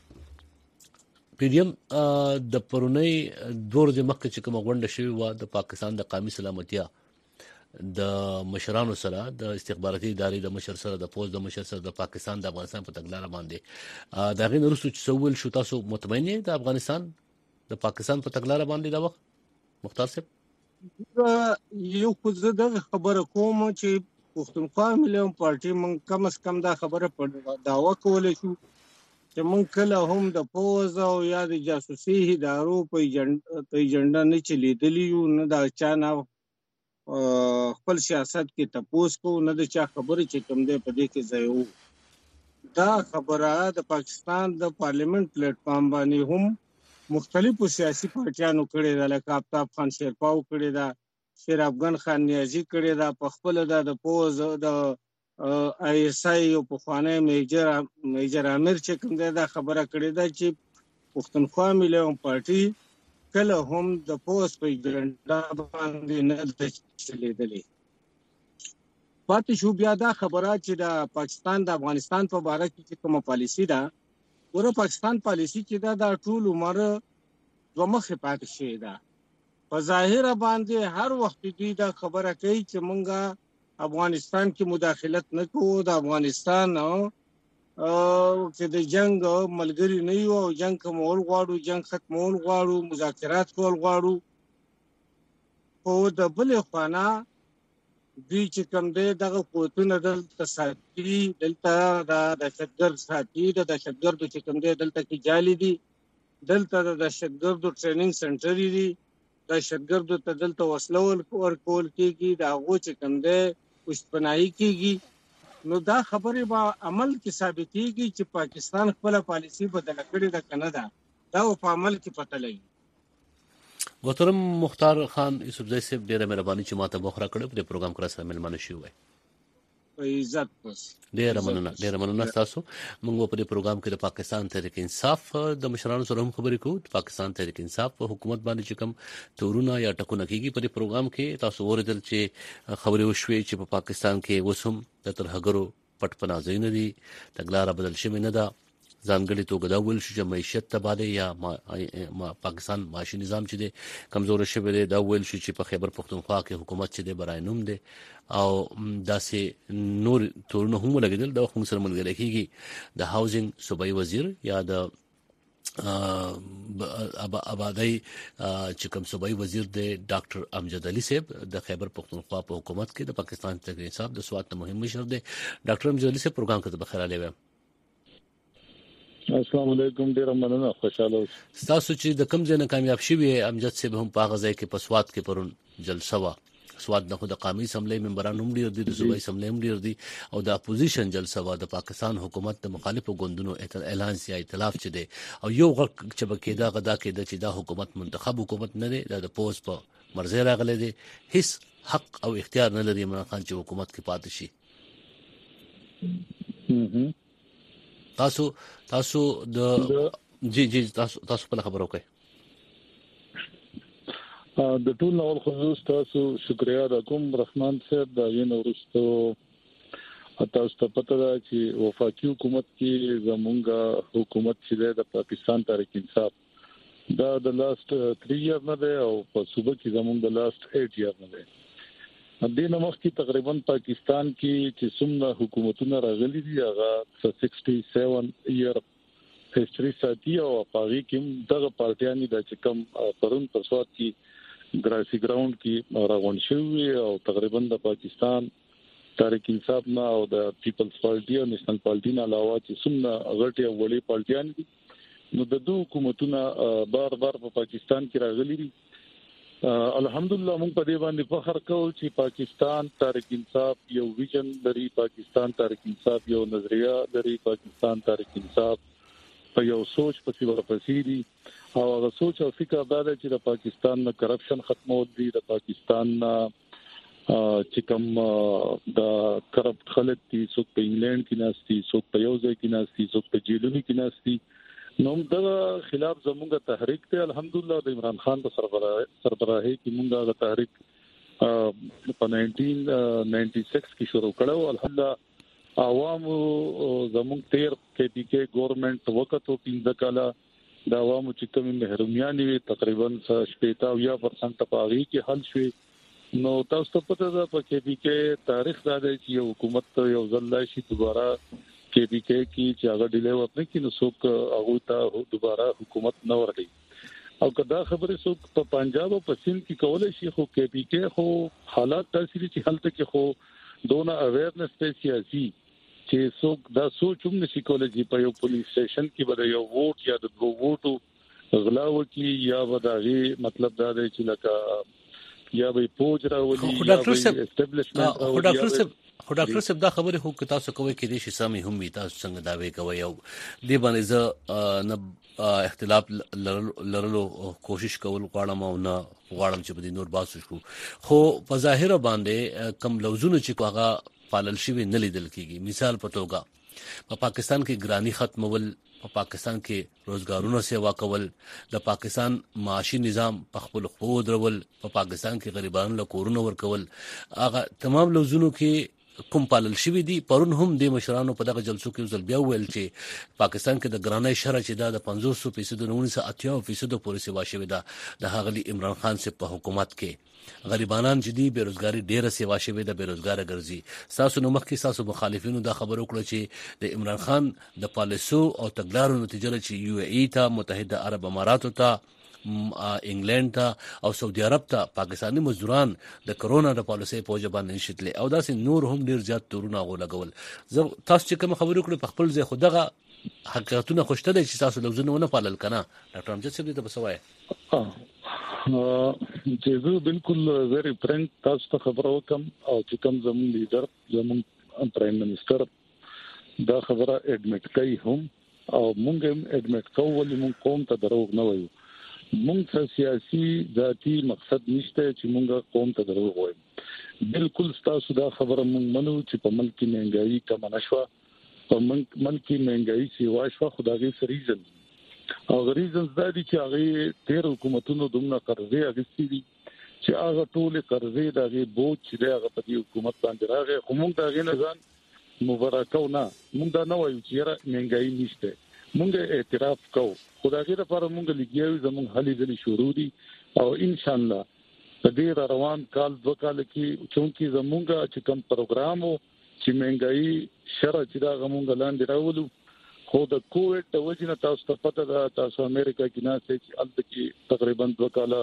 پیډیم د پرونی دور د مخکې چې کوم غونډه شوی و د پاکستان د قومي سلامتیا د مشرانو سره د استخباراتي ادارې د مشر سره د پوز د مشر سره د پاکستان د افغانستان په تګلارې باندې دا غي نورستو چې سوول شو تاسو مطمئن یې د افغانستان د پاکستان په تګلارې باندې دا وخت مختار صاحب یو خو زه د خبره کوم چې پښتونخوا ملي پارټي مونږ کم از کم دا خبره په داوا کولای شو چې مونږ کله هم د پوز او یا د جاسوسي ادارو په ایجنډا نه چلیدلی یو نه دا چا نه خپل سیاست کې تپوس کو نه د چا خبره چې کوم دی په دې کې ځایو دا خبره د پاکستان د پارلیمنت پلیټ فارم باندې هم مختلفو سیاسي پارټیانو کړي دا لکه آفتاب خان شیرپاو کړي دا شیر افغان خان نیازی کړي دا په خپل د پوز د آی اس آی او په خوانه میجر امیر چې کوم دا خبره کړي دا چې پښتونخوا ملي پارټي کله هم د پوز په ایجنډا باندې نه چلیدلې پاتې شو بیا دا خبره چې د پاکستان د افغانستان په اړه کې کومه پالیسی ده ور پاکستان پالیسی چې دا ټول عمر دوه مخه پاتې شي دا په ظاهر باندې هر وخت دې دا خبره کوي چې مونږه افغانستان کې مداخلت نه کوو د افغانستان چې د جنگ ملګری نه یو او جنگ کومول غواړو جنگ ختمول غواړو مذاکرات کول غواړو او د بل خوانا دوی چې کوم دی دغه قوتونه دلته ساتي دلته د دهشتګرد ساتي د دهشتګردو چې کوم دی دلته کې جالي دي دلته د دهشتګردو ټریننګ سنټر دي دهشتګردو ته دلته وسله ورکول کېږي د هغو چې کوم دی پشتپناهي کېږي نو دا خبرې به عمل کې ثابتېږي چې پاکستان خپل پالیسی بدله کړې ده که نه ده دا په عمل کې پته لګي محترم مختار خان یوسفزئی صاحب ډیره مهرباني چې ماته بوخره کړو په پروګرام کې سره ملمنه شو وای په عزت پس ډیره مننه تاسو موږ په دې پروګرام کې د پاکستان تحریک انصاف د مشرانو سره هم خبرې کوو پاکستان تحریک انصاف په حکومت باندې چې کوم تورونه یا ټکونه کیږي په دې پروګرام کې تاسو ورته چې خبرې وشوي چې په پاکستان کې وسوم د ترهګرو پټ پناه نه دي تګلارې بدل شوی نه ده ځانګړي توګه دا ویل شو چې معیشت تباده یا پاکستان معاشي نظام چې دی کمزور شوی دی دا ویل شو چې په خیبر پښتونخوا کې حکومت چې دی برای نوم دی او داسې نور تورونه هم لګیدل دا خو سره ملګری کیږي د هاوزینګ صوبایي وزیر یا د آبادی چې کوم صوبایي وزیر دی ډاکټر امجد علي صاحب د خیبر پښتونخوا په حکومت کې د پاکستان تحریک انصاف د سواد مهم مشر دی ډاکټر امجد علي صاحب پروګرام کې بخیر علی السلام علیکم ډیر مننه خوشاله تاسو چې د کم ځای نه کامیاب شوی امجد صاحب هم په غزا کې په سواد کې پرون جلسه وا سواد نه خو د قومي اسمبلی ممبران هم ډیر دي د صوبایي اسمبلی هم ډیر دي او د اپوزیشن جلسه وا د پاکستان حکومت د مخالفو ګوندونو اعلان یا ائتلاف چې دی او یو غږ چې بکیدا غدا کې د چې دا حکومت منتخب حکومت نه دی د پوز په مرزه راغله دي هیڅ حق او اختیار نه لري عمران خان چې حکومت کې پاتې شي تاسو د جی تاسو په خبرو کوي د ټول نور خصوص تاسو شکریا ادا کوم رحمان صاحب دا یې نورستو تاسو ته پته ده چې وفاقي حکومت کې زمونږه حکومت چې د پاکستان تحریک انصاف دا د لاست 3 ایئر نه دی او په صوبه کې زمونږ د لاست 8 ایئر نه دی د نمخ کې تقریبا پاکستان کې چې څومره حکومتونه راغلي دي هغه 67 year هیستوري ساتي او پاغي کې دغه پارټیانی د چکم پرون پسواد کې ګراسي ګراوند کې راغون شوی او تقریبا د پاکستان تحریک انصاف نه او د پیپلز پارټي او نېشنل پارټي نه علاوه چې څومره غټي او وړي پارټیان دي نو د دوه حکومتونه بار بار په پاکستان کې راغلي دي. الحمدلله موږ په دې باندې فخر کوو چې پاکستان تحریک انصاف یو ویژن لري، پاکستان تحریک انصاف یو نظریه لري، پاکستان تحریک انصاف په یو سوچ پسې ورپسې دي او هغه سوچ او فکر دا دی چې د پاکستان نه کرپشن ختمول دي، د پاکستان نه چې کوم د کرپټ خلک دي څوک په انګلند کې ناشتي، څوک په یو ځای کې ناشتي، څوک په جیلونو کې ناشتي، نو دغه خلاف زموږه تحریک ته الحمدلله د عمران خان په سربراهي کې موږ د تحریک په 1996 کې شروع کړو. الحمدلله عوامو زموږ تیر کې پی کې ګورنمنت وخت او 15 کاله د عوامو چې کوم محرومیان وي تقریبا 70% پاغي کې حل شوي. نو تاسو ته پته ده په کې پی کې تاریخ دا دی چې حکومت یو ځل شي دوباره کې پی کې چې هغه ډیلی وکړي کې نو څوک هغه ته دوباره حکومت نه ورغی او کدا خبره څوک په پنجاب او په سند کې کولای شي خو کې پی کې خو حالات تاثیر چې حالت کې خو دونه اویرنس ته سیاسي چې څوک دا سوچوم نشي کولای چې په یو پولیس سټیشن کې به یو ووټ یا د دوه ووټو غلا وکي یا وداغي مطلب دا دی چې لکه یا به پوج راولي یا به اسټابلیشمنت راولي. خو ډاکټر صاحب دا خبره خو که تاسو کوي کې دې شي سمې هم وي، تاسو څنګه داوی کوي او دې باندې زه نه اختلاف لرلو کوشش کول غواړم او نه غواړم چې په دې نور باسو شو، خو په ظاهر باندې کم لوزونه چې هغه پالل شوی نه لیدل کیږي. مثال په توګه په پاکستان کې ګرانی ختمول، په پاکستان کې روزګارونو سیوا کول، د پاکستان معاشي نظام په خپل خو درول، په پاکستان کې غریبانو له کورونو ورکول، هغه تمام لوزونو کې کوم پالل شوی دي. پرون هم د مشرانو په دغه جلسو کې ځل بیا ویل چې پاکستان کې د ګرانۍ شرع چې دا د 500% 1980% پورې سیوا شوی دا د هغلی عمران خان سے په حکومت کې غریبانان چې دي بیروزګاری ډیره سیوا شوی د بیروزګار ګرځي. تاسو نو مخکې تاسو مخالفینو دا خبرو کړو چې د عمران خان د پالیسو او تګلارو نتیجه چې یو ای ته متحده عرب اماراتو ته انګلند ته او سعودي عرب ته پاکستانی مزدوران د کرونا د پالیسي په وجبان نشټلې او داسې نور هم ډیر زیات تورونه غولګول. زه تاسو چې کوم خبرو کړو په خپل ځای خدغه حقیقتونه خوشته دي چې تاسو لوزونه ونه پالل کنه. ډاکټر امجد صاحب دې ته بسوای چې زه بالکل ویری فرانک تاسو ته خبرو کوم او چې کوم زمون لیډر زمون پرایم منسٹر دا خبره اډمیټ کوي هم او مونږ هم اډمیټ کوو ولې مونږ قوم ته دروغ نه وایو. مونږ سیاسي ذاتی مقصد نشته چې مونږ قوم ته دروغ وایو. بالکل تاسو دا خبره مونږ منو چې په ملک کې مهنګائی کم نشوه، په ملک کې مهنګائی سیوا شوه، خدایي سریزن او ریزنز دا دي چې هغه تیر حکومتونو دومره قرضې اخیستې دي چې هغه ټول قرضې دغه بوج چې هغه په حکومت باندې راغی. خو مونږ دا غي نه ځان مبارکاو نه، مونږ دا نه وایو چې مهنګائی نشته، مونږ اعتراف کوو. خدای لپاره مونږ لګیاو زمونږ هلي ځلې شروع دي او ان شاء الله په دې روان کال 2 کال کې چونکی زمونږ چې کوم پروګرام چې مهنګائی شرع چې دا مونږ لاندې راولو خو د کووډ د وجې تاسو ته پته ده تاسو امریکا کې نه چې الته کې تقریبا 2 کال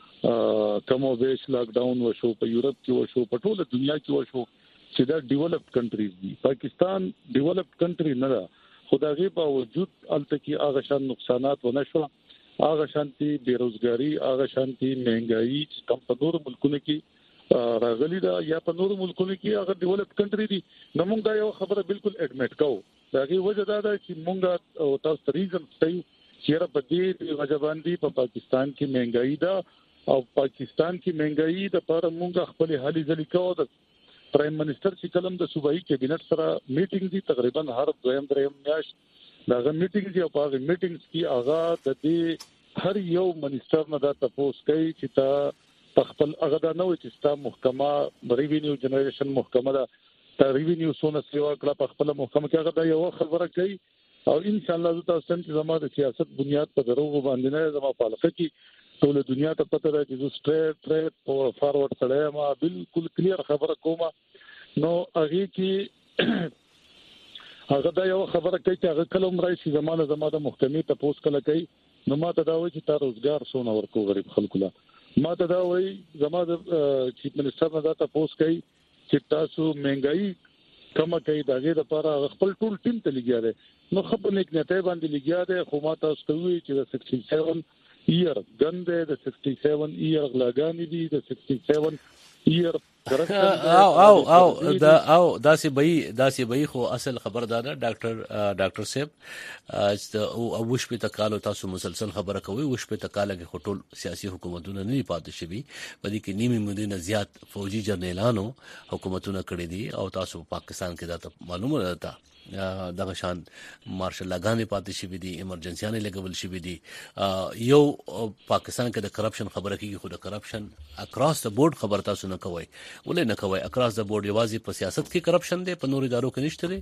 کمو بیش لاک ډاون وشو، په یورپ کې وشو، په ټوله دنیا کې وشو چې دا ډیولپډ کنټریز دي. پاکستان ډیولپډ کنټری نه ده، خدای په وجود الته کې هغه شان نقصانات ونه شو، هغه شانتي بیروزګاری، هغه شانتي مهنګائی چې کوم په نور ملکونو کې راغلي دا یا په نور ملکونو کې هغه ډیولپډ کنټری دي. نو موږ دا یو خبره بالکل اډمیټ کوو. داغه وجه دا ده چې موږ او تاسو ریزن ستایو چې په دې وجه باندې په پاکستان کې مهنګائی ده او پاکستان کې مهنګائی د پر موږ خپل حالي ځلې کوو. د پرایم منسٹر چې کلم د صوبایي کابینټ سره میټینګ دي تقریبا هر دریم میاشت داغه میټینګ دی او په هغه میټینګز کې هغه د دې هر یو منسٹر نه دا تاسو کوي چې تا خپل هغه دا نه وي چې ستا محکمه ریوینیو جنریشن محکمه دا تا ریوینیو سونه سیوا کړه په خپل محکمه کې هغه دا یو خبره کوي او ان شاء الله تاسو ته زموږ د سیاست بنیاد په دروغ باندې نه زموږ پالکه کې ټول دنیا ته پته ده چې زه سټریټ او فارورډ سره ما بالکل کلیر خبره کوم. نو هغه کې هغه دا یو خبره کوي چې هغه کلم راشي زمانه د محکمې ته پوس کله کوي. نو ما ته دا وایي چې تاسو روزګار سونه ورکو غریب خلکو له. ما ته دا وایي زموږ چیف منسٹر نه دا تاسو کوي چې تاسو مهنګای کم کوي دا غیر لپاره خپل ټول ټیم ته لګیا دي. نو خپل نیک نته باندې لګیا دي. خو ما تاسو ته وایي چې د 67 ایئر ګنده د 67 ایئر غلاګانی دي د 67 ایئر او داسې به خو اصل خبردار ډاکټر صاحب او وش په تکالو تاسو مسلسل خبره کوي. وش په تکاله کې ټول سیاسي حکومتونه نه پاتې شوي په دې کې نیمه مدینه زیات فوجي جنرالانو حکومتونه کړې دي او تاسو پاکستان کې دا معلومه ده دغه شان مارشل لاګانې پاتې شوي دي ایمرجنسيانې لګول شوي دي. یو پاکستان کې د کرپشن خبره کیږي خو د کرپشن اکراس د بورډ خبر تاسو نه کوي. ولې نه کوي؟ اکراس د بورډ یوازې په سیاست کې کرپشن دی په نور ادارو کې نشته دی.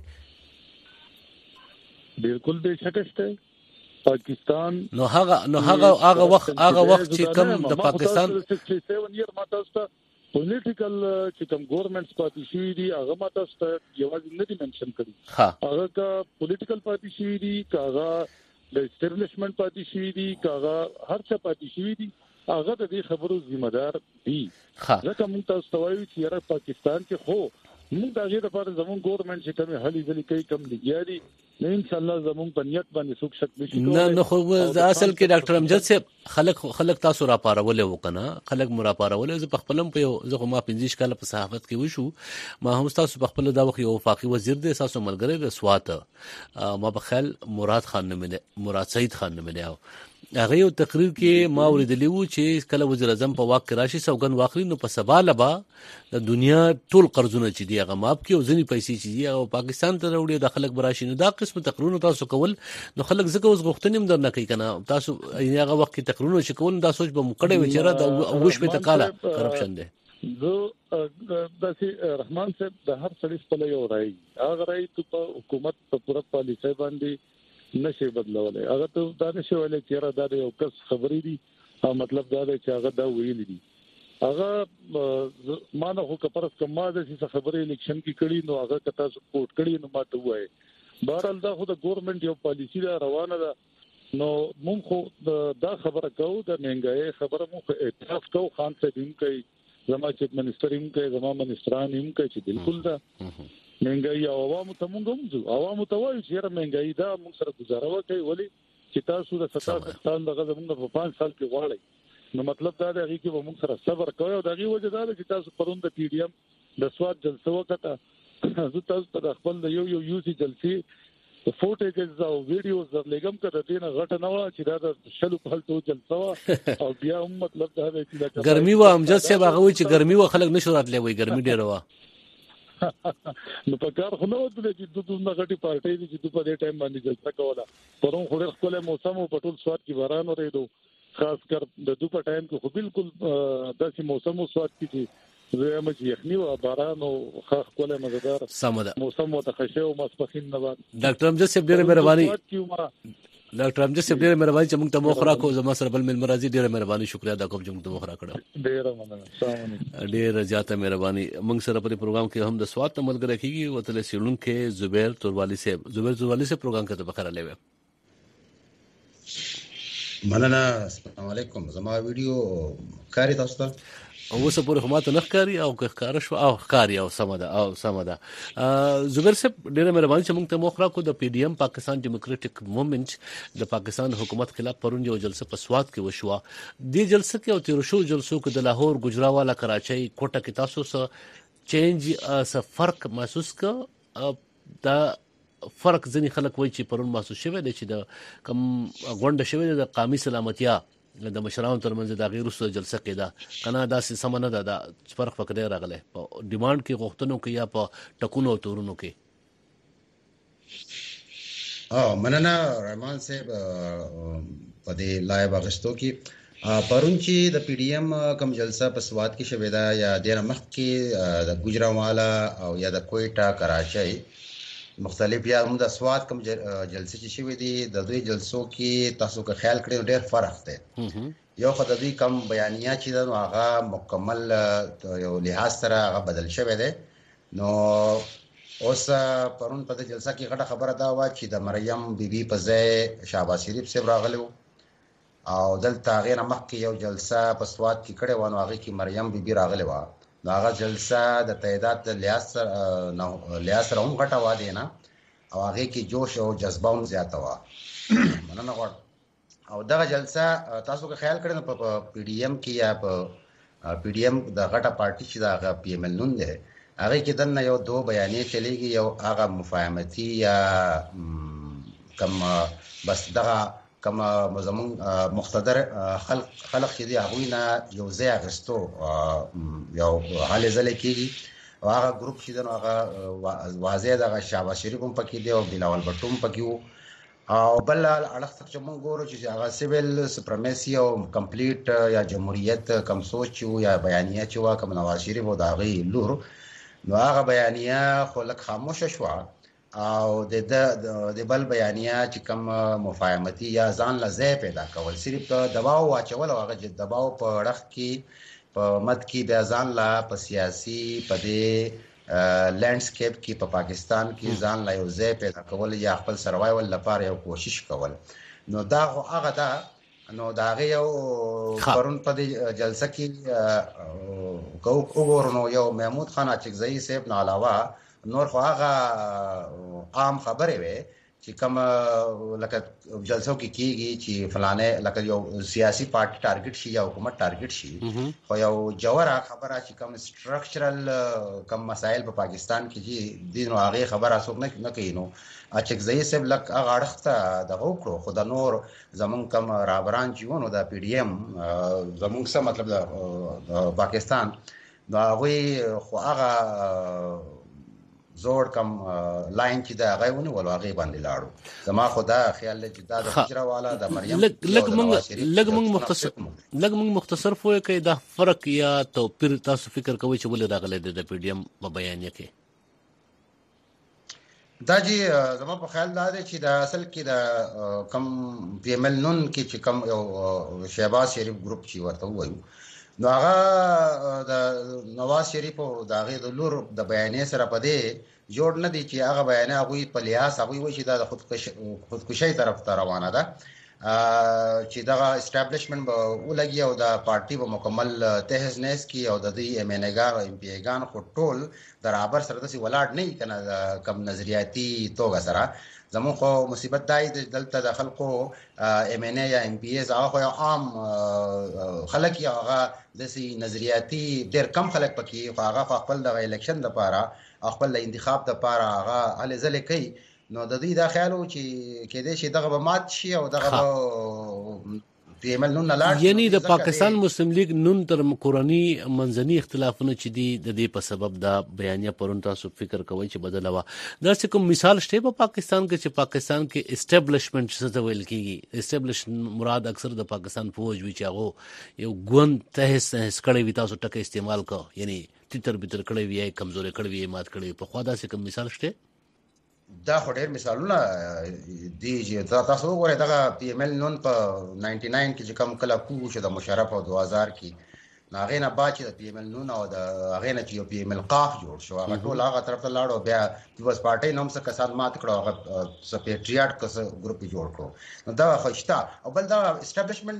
بالکل به شکسته پاکستان نو هغه وخت چې کم د پاکستان 67 ایئر ماته پولیټیکل چې کوم ګورنمنټس پاتې شوی دي هغه ماته یوازې نه دي منشن کړی. هغه کا پولیټیکل پاتې شوی دي کاغه د اسټابلیشمنت پاتې شوی دي کاغه هر څه پاتې شوی دي. هغه د دې خبرو ذمہ دار دي. ځکه موږ تاسو ته وایو چې یاره پاکستان کې خو موږ د هغې لپاره زموږ ګورنمنټ چې کومې هلې ځلې کوي کم لګیا دي نو انشاءالله زموږ په نیت باندې څوک شک نشي کولی. نه خو اصل کې ډاکټر امجد صاحب خلک تاسو راپارولې وکنه خلک مو راپارولې. زه په خپلم په زه ما 15 کال په صحافت کې وشو. ما هم تاسو په خپل دا وخت یو وفاقي وزیر دی تاسو ملګری د سوات ما په خیال مراد سعید خان نه ملياو. هغه یو تقریر کې ما اوریدلی وو چې کله وزیر اعظم په واک کې راشي سوګن واخلي نو په سبا لبا د دنیا ټول قرضونه چې دی هغه ماپ کې او ځنی پیسې چې دی او پاکستان ته وروړي د خلک براشي. نو دا قسم تقریرونه تاسو کول نو خلک زکه اوس غوښتنې هم درنه کوي کنه تاسو هغه وخت کې تقریرونه چې کول دا سوچ به مکړې وچره د وښ په تکاله کرپشن دی. زه داسې رحمان صاحب د هر سړي په یو رائے هغه رائے په حکومت په پوره پالیسي باندې نشي بدلولای. هغه ته دا نشي ویلای چې را دا یو کس خبرې دي او مطلب دا دی چې هغه دا ویل دي. هغه ما نه خو کپرس کما د څه خبرې الیکشن کې کړي نو هغه کته سپورټ کړي نو ماته وایي. بهرحال دا خو د ګورنمنت یو پالیسی دا روانه ده. نو موږ خو دا خبره کوو د مهنګای خبره موږ اعتراف کوو. خان صاحب هم کوي زما چیف منسٹر هم کوي زما منسټران هم کوي چې بالکل دا مهنګای او عوامو ته موږ عوامو ته وایو چې مهنګای دا موږ سره گزاره وکړي. ولی چې تاسو د 67 سال دغه زموږ په 5 سال کې غواړي نو مطلب دا دی چې موږ سره صبر کوو. او دغه وجه دا ده چې تاسو پرون د پی ډی ایم د سواد جلسه وکړه. زه تاسو ته خپل یو یوسي جلسې فوټیجز او ویډیوز درلګم کړه دینه غټه نه و چې دا د شلو په حالت جلسه او بیا هم مطلب دا دی چې ګرمي و امجد صاحب هغه چې ګرمي و خلک نشو راتلی وای ګرمي ډیره و نو په کار خو نو د دې د غټي پارټي چې په دې ټایم باندې جلسه کوله. پرون خو ډېر خپل موسم په ټول سواد کې باران ورېدو خاص کر د دوه په ټایم کې خو بالکل داسې موسم سواد کې زه هم چې یخني او باران او خاص کوله مزدار موسم متخشه او ماسپخین نه بعد ډاکټر امجد صاحب ډېر مهرباني ډاکټر امجد صاحب ډېر مهرباني چې موږ ته مخ راکو زما سره بل مل مرضی ډېر مهرباني شکریا دا کوم چې موږ ته مخ راکړه. ډېر مننه ډېر زیاته مهرباني. موږ سره په پروګرام کې هم د سواد ملګری کیږي وتل سیلون کې زبیر توروالی صاحب پروګرام کې ته بخیر لوي. مننه. السلام علیکم. زما ویډیو کاری تاسو ته او څه پورې خماته نخکاری او ښکار شو او ښکاری او سمده زبیر صاحب ډېر مهرباني چې موږ ته مخ راکو. د پی ډی ایم پاکستان ډیموکراټک موومېنټ د پاکستان حکومت خلاف پرون یو جلسه په سواد کې وشوه. دې جلسه کې او تیر شو جلسو کې د لاهور ګجراوالا کراچۍ کوټه کې تاسو سره چینج څه فرق محسوس ک دا فرق ځنی خلک وایي چې پرون محسوس شوی دی چې د کم غونډه شوی د قومي سلامتیا د مشرانو ترمنځ د غیر رسو جلسه کې دا کنه دا سم نه ده د فرق فکر راغله په ډیماند کې غوښتنو کې یا په ټکونو او تورونو کې. مننه رحمان صاحب په دې لایو اغشتو کې پرون چې د پی ډی ایم کم جلسه په سواد کې شوې ده یا د مخ کې د ګجراوالا او یا د کوئټه کراچۍ مختلف یا هم د سواد کم جلسه چې شوې دي د دوی جلسو کې تاسو که خیال کړئ ډېر فرق دی. یو خدای کم بیانیه چې دا هغه مکمل یو لحاظ سره هغه بدل شوی دی. نو اوس پرون په جلسه کې غټه خبره دا و چې د مریم بیبي په ځای شهباز شریف صاحب راغلی او دلته هغې نه مخکې یو جلسه په سوات کې کړې وه، نو هغې کې مریم بیبي راغلی وه. نو هغه جلسه د تعداد د لحاظ سره هم غټه وه دی نه، او هغې کې جوش او جذبه هم زیاته وه. مننه غواړم. او دغه جلسه تاسو که خیال کړئ نو په پی ډي ایم کې یا په پی ډي ایم د غټه پارټي چې د هغه پی ایم ایل نون دی هغې کې دننه یو دو بیانیې چلیږي، یو هغه مفاهمتي یا کم بس دغه کم زمونږ مقتدر خلق چې دی هغوی نه یو ځای اخیستو یو هلې ځلې کېږي، او هغه ګروپ چې دی نو هغه واضح دغه شهباز شریف هم پکې دی او بلاول بټو هم پکې وو. او بل اړخ څخه چې موږ ګورو چې هغه سیویل سپرمیسي او کمپلیټ یا جمهوریت کم سوچ و یا بیانیه چې وه کم نواز شریف او د هغې لور، نو هغه بیانیه خو لږ خاموشه شوه، او د بل بیانیه چې کم مفاهمتي یا ځان له ځای پیدا کول صرف دباو واچول، او هغه دباو په اړخ کې په مد کې بیا ځان له په سیاسي په دې لینډسکیپ کې په پاکستان کې ځان له یو ځای پیدا کول یا خپل سروایول لپاره یو کوشش کول. نو دا خو هغه ده. نو د هغې یو پرون په دې جلسه کې وګورو نو یو محمود خان اچکزئی صاحب نه علاوه نور خو هغه عام خبرې وې چې کوم لکه جلسو کې کېږي چې فلانه لکه یو سیاسي پارټي ټارګټ شي یا حکومت ټارګټ شي، خو یو جوهره خبره چې کوم سټرکچرل کم مسایل په پاکستان کې دي نو هغې خبره څوک نه کوي. نو اچکزئی صاحب لږ هغه اړخ ته دغه وکړو، خو د نور زمونږ کم رهبران چې وو نو د پی ډي ایم زمونږ څه مطلب د پاکستان نو هغوی خو هغه زوړ کم لاین چې دا هغه ونیول هغې باندې لاړو. زما خو دا خیال دی چې دا د هجره والا د مریم لږ موږ مختصر پوه کوي دا فرق یا توپیر تاسو فکر کوئ چې ولې راغلی دی د پی ډي ایم په بیانیه کې؟ دا جی زما په خیال دا دی چې د اصل کې د کم پی ایم ایل نون کې چې کم یو شهباز شریف ګروپ چې ورته ووایو نو هغه د نواز شریف او د هغې د لور د بیانیې سره په دې جوړ نه دی چې هغه بیانیه هغوی په لحاظ هغوی وایي چې دا د خودکشۍ طرف ته روانه ده، چې دغه اسټابلیشمنټ به ولګي او د پارټي به مکمل تحز نحز کي او د دوی ایم این ایګان او ایم پی ایګان خو ټول د رهبر سره داسې ولاړ نه وي که نه د کم نظریاتي توګه سره. زمون خو مصیبت دا دلته د خلکو ایم این ای یا ایم پی ایز هغه خو یو عام خلک یا هغه داسې نظریاتي ډېر کم خلک پکې خو هغه خو خپل دغه الیکشن دپاره او خپل د انتخاب دپاره هغه هلې ځلې کوي. نو د دوی دا خیال و چې کېدای شي دغه به مات شي او دغه به پی ایم ایل نون نه لاړ شي. یعنی د پاکستان مسلم لیگ نون تر کورني منځني اختلافونه چې دي د دې په سبب دا بیانیه پرون تاسو فکر کوئ چې بدله وه. داسې کوم مثال شته په پاکستان کې چې پاکستان کې اسټابلیشمنټ څه ته ویل کېږي؟ اسټابلیش مراد اکثر د پاکستان فوج وي چې هغو یو ګوند تحس کړی وي، تاسو ټکه استعمال کو یعنی تیتر بتر کړی وي یا کمزوري کړی وي مات کړی وي. پخوا داسې کوم مثال شته؟ دا خو ډېر مثالونه دي چې تاسو وګورئ دغه پی ایم ایل نون په 99 کې چې کوم کله کوو چې د مشرف او 2000 کې نو هغې نه بعد چې د پی ایم ایل نون او د هغې نه چې یو پی ایم ایل قاف جوړ شو هغه ټول هغه طرف ته لاړو، بیا پیپلز پارټۍ نه هم څه کسان مات کړو، هغه څه پیټریاټ ګروپ یې جوړ کړو. نو دا خو شته. او بل دا اسټابلیشمنټ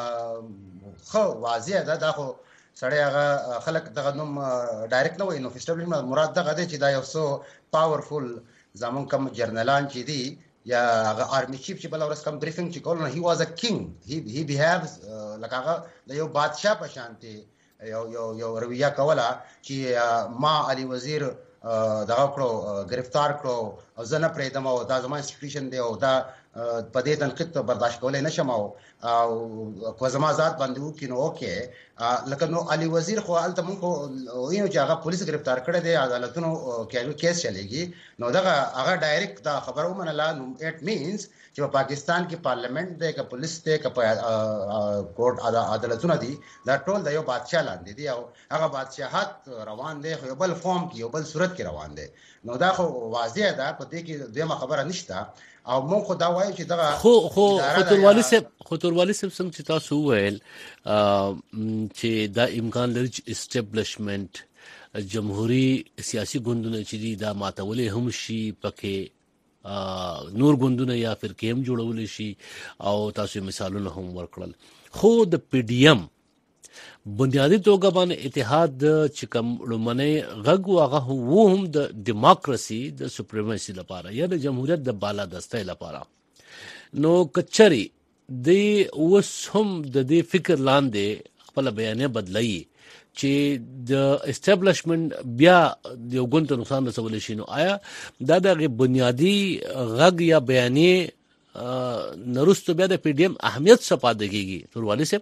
ښه واضح ده، دا خو سړی هغه خلک دغه نوم ډایرکټ نه وایي. نو اسټابلیشمنټ مراد دغه دی چې دا یو څه پاورفل زمون کم جرنلان چې دي یا هغه آرمی چیف چې بل ورځ کم بریفینګ چې کول نو هی واز ا کینګ، هی بیهیوز لکه هغه د یو بادشاه په شانتي یو رویه کوله چې ما علي وزیر دغه کړو گرفتار کړو او زه نه پرېږدم او دا زما انسټیټیوشن دی او دا په دې تنقید ته برداشت کولی نه شم او که زما ذات باندې وکړي نو اوکې. لکه نو علي وزیر خو هلته مونږ خو وینو چې هغه پولیس گرفتار کړی دی، عدالتونو کیس چلیږي. نو دغه هغه ډایرکټ دا خبره ومنله. نو اټ مینس چې په پاکستان کې پارلیمنت دی که پولیس دی که کورټ عدالتونه دي دا ټول د یو بادشاه لاندې دي او هغه بادشاهت روان دی خو یو بل فارم کې یو بل صورت کې روان دی. نو دا خو واضح ده په دې کې دویمه خبره نشته او مونږ خو دا وایو چې دغه خو توروالی صاحب څنګه چې تاسو وویل چې دا امکان لري چې اسټابلیشمنت جمهوریت سیاسي ګوندونه چې دا ماتولې هم شي پکې نور ګوندونه یا فرقې هم جوړول شي او تاسو مثالونه هم ورکړل خو د پی ډی ایم بنیادی توګه باندې اتحاد چې کوم لمنه غږ واغه وو هم د دیموکراسي د سپریماسي لپاره یا د جمهوریت د بالا دسته لپاره نو کچري د اوس هم د دې فکر لاندې خپل بیانې بدلایي چې د اسټابلیشمنت بیا د وګونت نقصان رسول شي نو آیا دا د بنیادی غږ یا بیانې نرستو بیا د پی ډی ایم اهمیت څه پاتې کیږي توروالی صاحب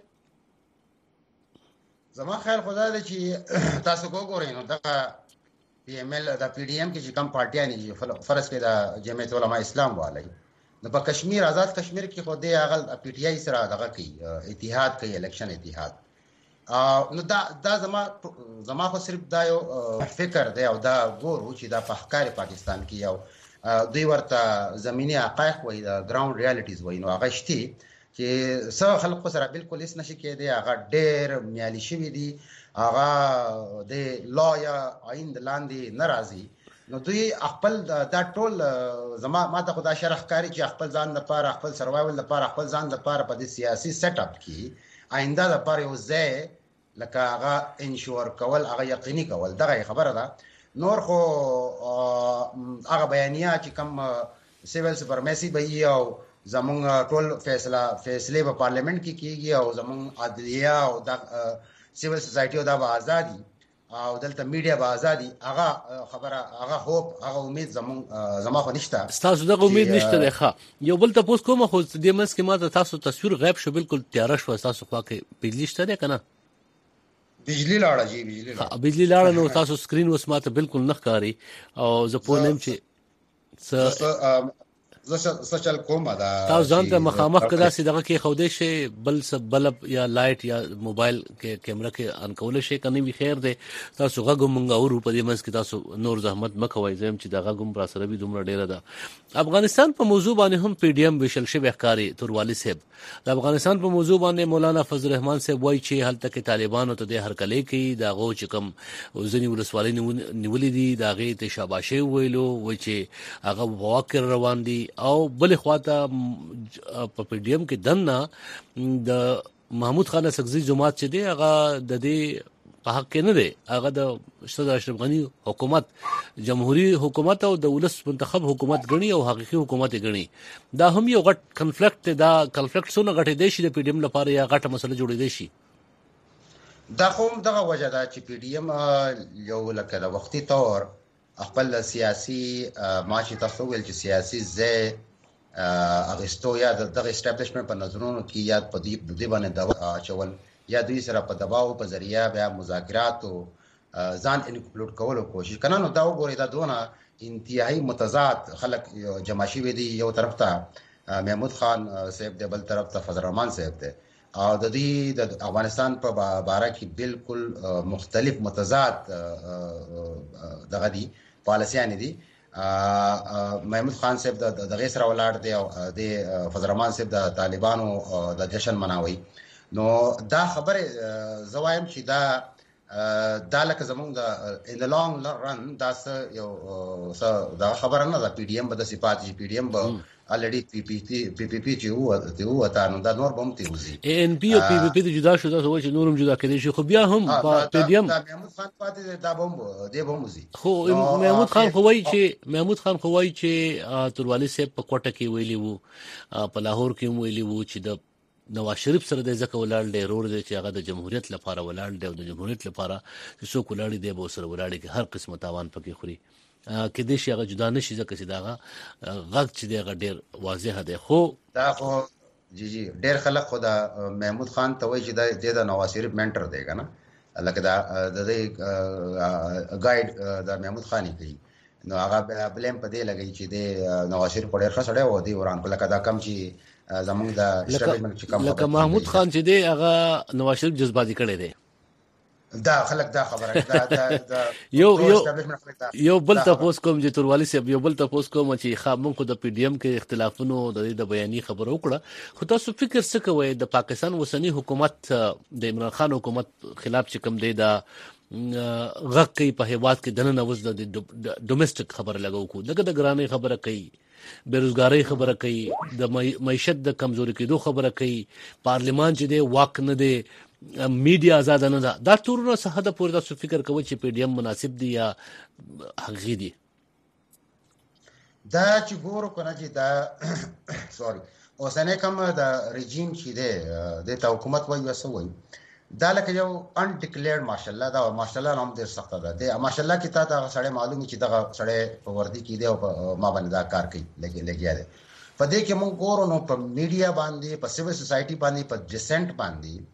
زما خیال خدا دی چې تاسو وګورئ نو دغه پی ایم ال د پی ډی ایم کې چې کوم پارټیان دي فرض کړئ د جمعیت علماء اسلام والي نو په کشمیر آزاد کشمیر کې خو دې هغه پی ټی آی سره دغه کوي اتحاد کوي الیکشن اتحاد نو دا زما خو صرف دا یو فکر دی او دا ګورو چې دا په ښکار پاکستان کې یو دوی ورته زمینی حقایق وایي د ګراوند ریالټیز وایي نو هغه شتي چې څو خلکو سره بالکل هیڅ نشي کېدی هغه ډېر میالي شوي دي هغه د لا یا آئین د لاندې ناراضي نو دوی خپل دا ټول ما ته خدای شرح کاری چې خپل ځان لپاره خپل سروایول لپاره خپل ځان لپاره په دې سیاسي سیټ اپ کې آینده لپاره یو ځای لکه هغه انشور کول هغه یقیني کول دغه خبره ده نور خو هغه بیانیه چې کوم سیویل سپرمیسی به او زمونږ ټول فیصله په پارلیمنت کې کیږي او زمونږ عدلیه او د سیویل سوسایټي او د آزادي او دلته میډیا به آزادي هغه خبره هغه هوپ هغه امید زما خو نشته تاسو دغه امید نشته ده یو بل تاسو کوم خو د مس کې ماته تاسو تصویر غیب شو بالکل تیار شو تاسو خو کې بجلی شته ده کنه بجلی لاړه جی بجلی لاړه نو تاسو سکرین وس ماته بالکل نه ښکاری او زه په نیم چې سوشل کومه دا تاسو ځان ته مخامخ کدا سي دغه کې خوده شي بلب یا لایټ یا موبایل کې کیمرا کې ان کول شي کني وی خیر ده تاسو غو مونږ او په دې منځ کې تاسو نور زحمت مکوي زم چې دغه غو پر سره به دومره ډیره ده افغانستان په موضوع باندې هم پی ډی ایم وشل شي بهکاری توروالی صاحب د افغانستان په موضوع باندې مولانا فضل الرحمن صاحب وایي چې هلته کې طالبانو ته د هرکلی کوي دا غو چې کوم ځنی ولسوالۍ نیولې دي دا غي ته شاباشه ویلو و چې هغه واکر روان دي او بل خواته په پی ډی ایم کې دنه د محمود خان سکزي جماعت چې دی هغه د دې په حق کې نه دی هغه د استاد اشرف غنی حکومت جمهوریت حکومت او د ولس منتخب حکومت غنی او حقيقي حکومت غنی دا هم یو غټ کنفلیکټ دا کنفلیکټ سونه غټې دی چې د پی ډی ایم لپاره یا غټه مسله جوړې دی شي دا کوم دغه وجه ده چې پی ډی ایم یو لکه د وختي تور خپل سیاسي ماشي تاسو ویل چې سیاسي ځای اغستو یا دغه اسټابلیشمنت په نظرونو کې یا په دې باندې دا چول یا دوی سره په دباو په ذریعہ بیا مذاکرات او ځان انکلود کولو کوشش کنه نو دا وګورئ دا دونه انتهایی متضاد خلک جمع شوي دي یو طرف ته محمود خان صاحب دی بل طرف ته فضل الرحمن صاحب دی او د دې د افغانستان په باره کې بالکل مختلف متضاد دغه دي پالیسیان دي محمود خان صاحب د غیسر ولاړ دی او د فضل الرحمن صاحب د طالبانو د جشن مناوي نو دا خبره زوایم چې دا لکه زمونږ د ان د لانګ رن دا یو دا خبره نه ده پی ډی ایم به د صفات پی ډی ایم به الریډي پی پی چې هو ته نو دا نور به هم تیوزي ان پی او پی پی د جدا شو دا سوچ نورم جدا کړي شي خو بیا هم پی ډی ایم محمود خان پاتې دا بم دی بموزي خو محمود خان خو وایي چې توروالی صاحب په کوټه کې ویلی وو په لاهور کې ویلی وو چې د نواز شریف سره د ځکه ولاړ دی رور دی چې هغه د جمهوریت لپاره ولاړ دی او د جمهوریت لپاره چې څوک ولاړ دی به سره ولاړ کې هر قسمه تاوان پکې خوري کې دې شي هغه جدا نشي ځکه چې دا غږ چې دی هغه ډیر واضح دی خو دا خو جی ډیر خلک خو دا محمود خان ته وایي چې د نواز شریف منټر دی کنه لکه دا د ګایډ د محمود خان کوي نو هغه بلیم په دې لګي چې د نواز شریف په ډیر ښه سره و دی وران په لکه دا کم چې زمونږ د لکه محمود خان چې دی هغه نواز شریف جذباتي کړي دی دا خلک دا خبره دا یو بل تاسو کوم چې توروالی صاحب یو بل تاسو کوم چې خامن خو د پی ډی ایم کې اختلافونو د بیاني خبرو وکړه خو تاسو فکر څه کوئ د پاکستان وسنی حکومت د عمران خان حکومت خلاف چې کوم دی دا غږ کوي په هیواد کې دنه نوز د ډومېسټک خبره لګاو کو دغه د ګرانۍ خبره کوي بیروزګاری خبره کوي د معیشت د کمزوري کېدو خبره کوي پارلیمان چې دی واک نه دی میډیا آزاد نه ده دا ټول څه حد پورې تاسو فکر کوئ چې پی ډی ایم مناسب دی یا حقیقي دی دا چې ګورو کنه چې دا سوري اوسنه کوم د رژیم چې دی د حکومت وایي وسوي دا لکه یو ان ډیکلیرډ ماشاءالله دا ماشاءالله نوم ډیر سخت ده د ماشاءالله کې تا دا سړی معلومي چې دا سړی په وردی کې دی او ما باندې دا کار کوي لګیا دی په دې کې مونږ ګورو نو په میډیا باندې په سیویل سوسایټي باندې په ډیسنټ باندې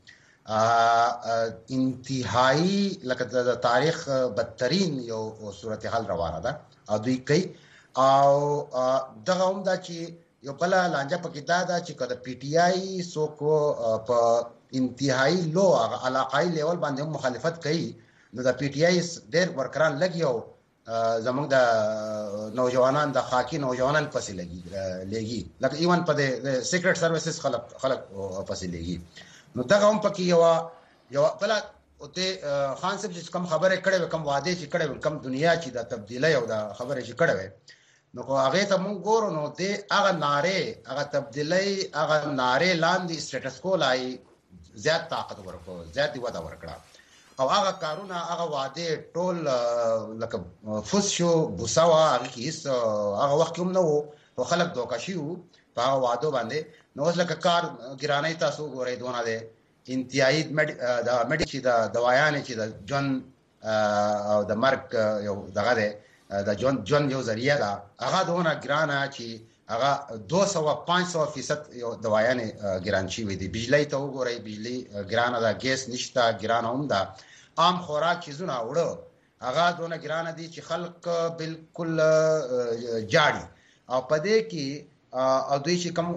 انتهایی لکه د تاریخ بدترین یو صورتحال روانه ده او دوی کوي او دغه هم دا چې یو بل لانجه پکې دا چې کله پی ټی آی سو کو په انتهایی لو علاقائی لیول باندې مخالفت کوي نو د پی ټی آی ډېر ورکران لګي زموږ د نوجوانان د خاکی نوجوانان پسې لګي لکه ایون په د سیکرټ سروسز خلک پسې لګي نو دغه هم پکې یو بل او ته خان صاحب چې کوم خبره کړې کوم وعده چې کړې کوم دنیا چې د تبدیلی او د خبره چې کړې نو هغه ته مونږ ګورو نو د هغه ناره هغه تبدیلی هغه ناره لاندې سټیټس کو لای زیات طاقت ورکو زیات ودا ورکړه او هغه کارونه هغه وعده ټول لکه فوس شو بوساوا هغه هیڅ هغه وخت هم نه وو خو خلک دوکاشي وو په هغه وعده باندې نو اوس لکه کار ګرانۍ تاسو ګورئ دونه ده انتهایی د میډیکي د دوايانې چې د جون او د مرګ یو دغه ده د جون یو ذریعہ ده هغه دونه ګرانه چې هغه 200-500% یو دوايانې ګران شي وي دي بجلی ته وګورئ بجلی ګرانه ده ګیس نشته ګرانه هم ده عام خوراک چیزونه وړو هغه دونه ګرانه دي چې خلک بالکل جاړي او پدې کې او دوی چې کوم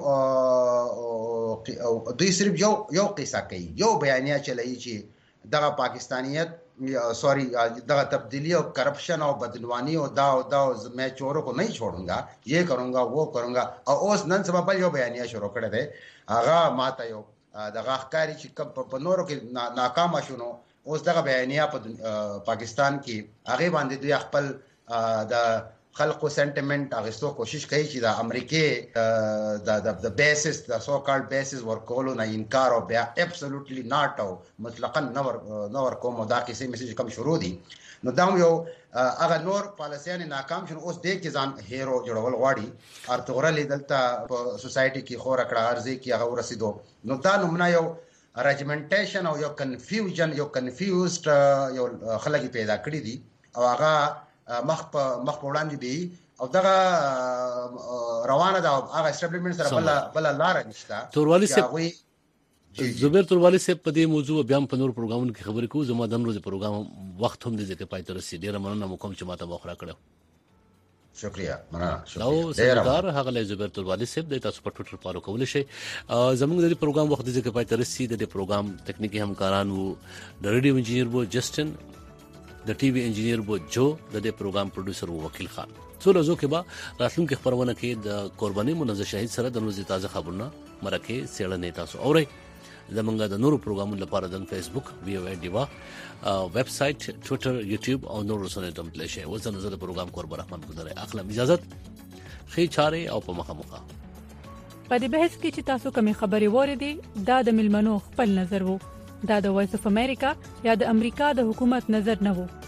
دوی صرف یو قصه کوي یو بیانیه چلایي چې دغه پاکستانیت سوري دغه تبدیلی او کرپشن او بدلوانی او دا میں چوروں کو نہیں چھوڑوں گا یہ کروں گا وہ کروں گا او اوس نن سبا بل یو بیانیه شروع کړه ده هغه ماته یو دغه ښکاری چې په نورو کې ناکام شونه اوس دغه بیانیه په پاکستان کې هغه باندې دوی خپل د خلقو سنټیمنت اغستو کوشش کوي چې د امریکای د بیسس د سو کالډ بیسس ورکولو نه انکار او بیا ابسولوټلی ناٹ او مطلقاً نور کوم دا کیسه میسج کم شروع دي نو دا یو هغه نور پالیسیان ناکام شون اوس دې کې ځان هیرو جوړول غواړي ارتغرل دلته په سوسایټي کې خور کړه ارزي کې هغه ورسېدو نو دا نمونه یو رجمنټیشن او یو کنفیوژن یو کنفیوزډ یو خلک پیدا کړی دي او هغه مخ وړاندې دی او دغه روانه ده هغه اسټابلیشمنت سره بل لار نشته توروالی صاحب زبیر توروالی صاحب په دې موضوع بیا په نور پروګرامونو کې خبرې کوو زما د نن ورځې پروګرام وخت هم دې ځکه پای ته رسیدي ډیره مننه مو کوم چې ماته مخره کړو شکریہ مننه او سردار هغه زبیر توروالی صاحب د تاسو په ټوټر فالو کول شي زموږ د پروګرام وخت دې ځکه پای ته رسیدي د پروګرام تکنیکی همکاران وو د ریډیو انجینیر وو جسټن د ټي وي انجینیر وو جو د دې پروګرام پروډوسر وو وکیل خان څو ورځې کې به راتلونکي خبرونه کې د قرباني منظر شهید سره د نوځي تازه خبرونه مرکه سیړنې تاسو اورئ زمونږ د نورو پروګرامونو لپاره د فیسبوک وی او ډیوا ویب سټ ټوئیټر یوټیوب او نور رسنۍ ته تللی شئ اوس د نظر پروګرام قربان رحمان گزارې اخلم اجازه خې چاره او په مخه په دې بحث کې چې تاسو کومې خبرې وریدي دا د ملمنو خپل نظر وو دا د وایس اف امریکا یا د امریکا د حکومت نظر نه وو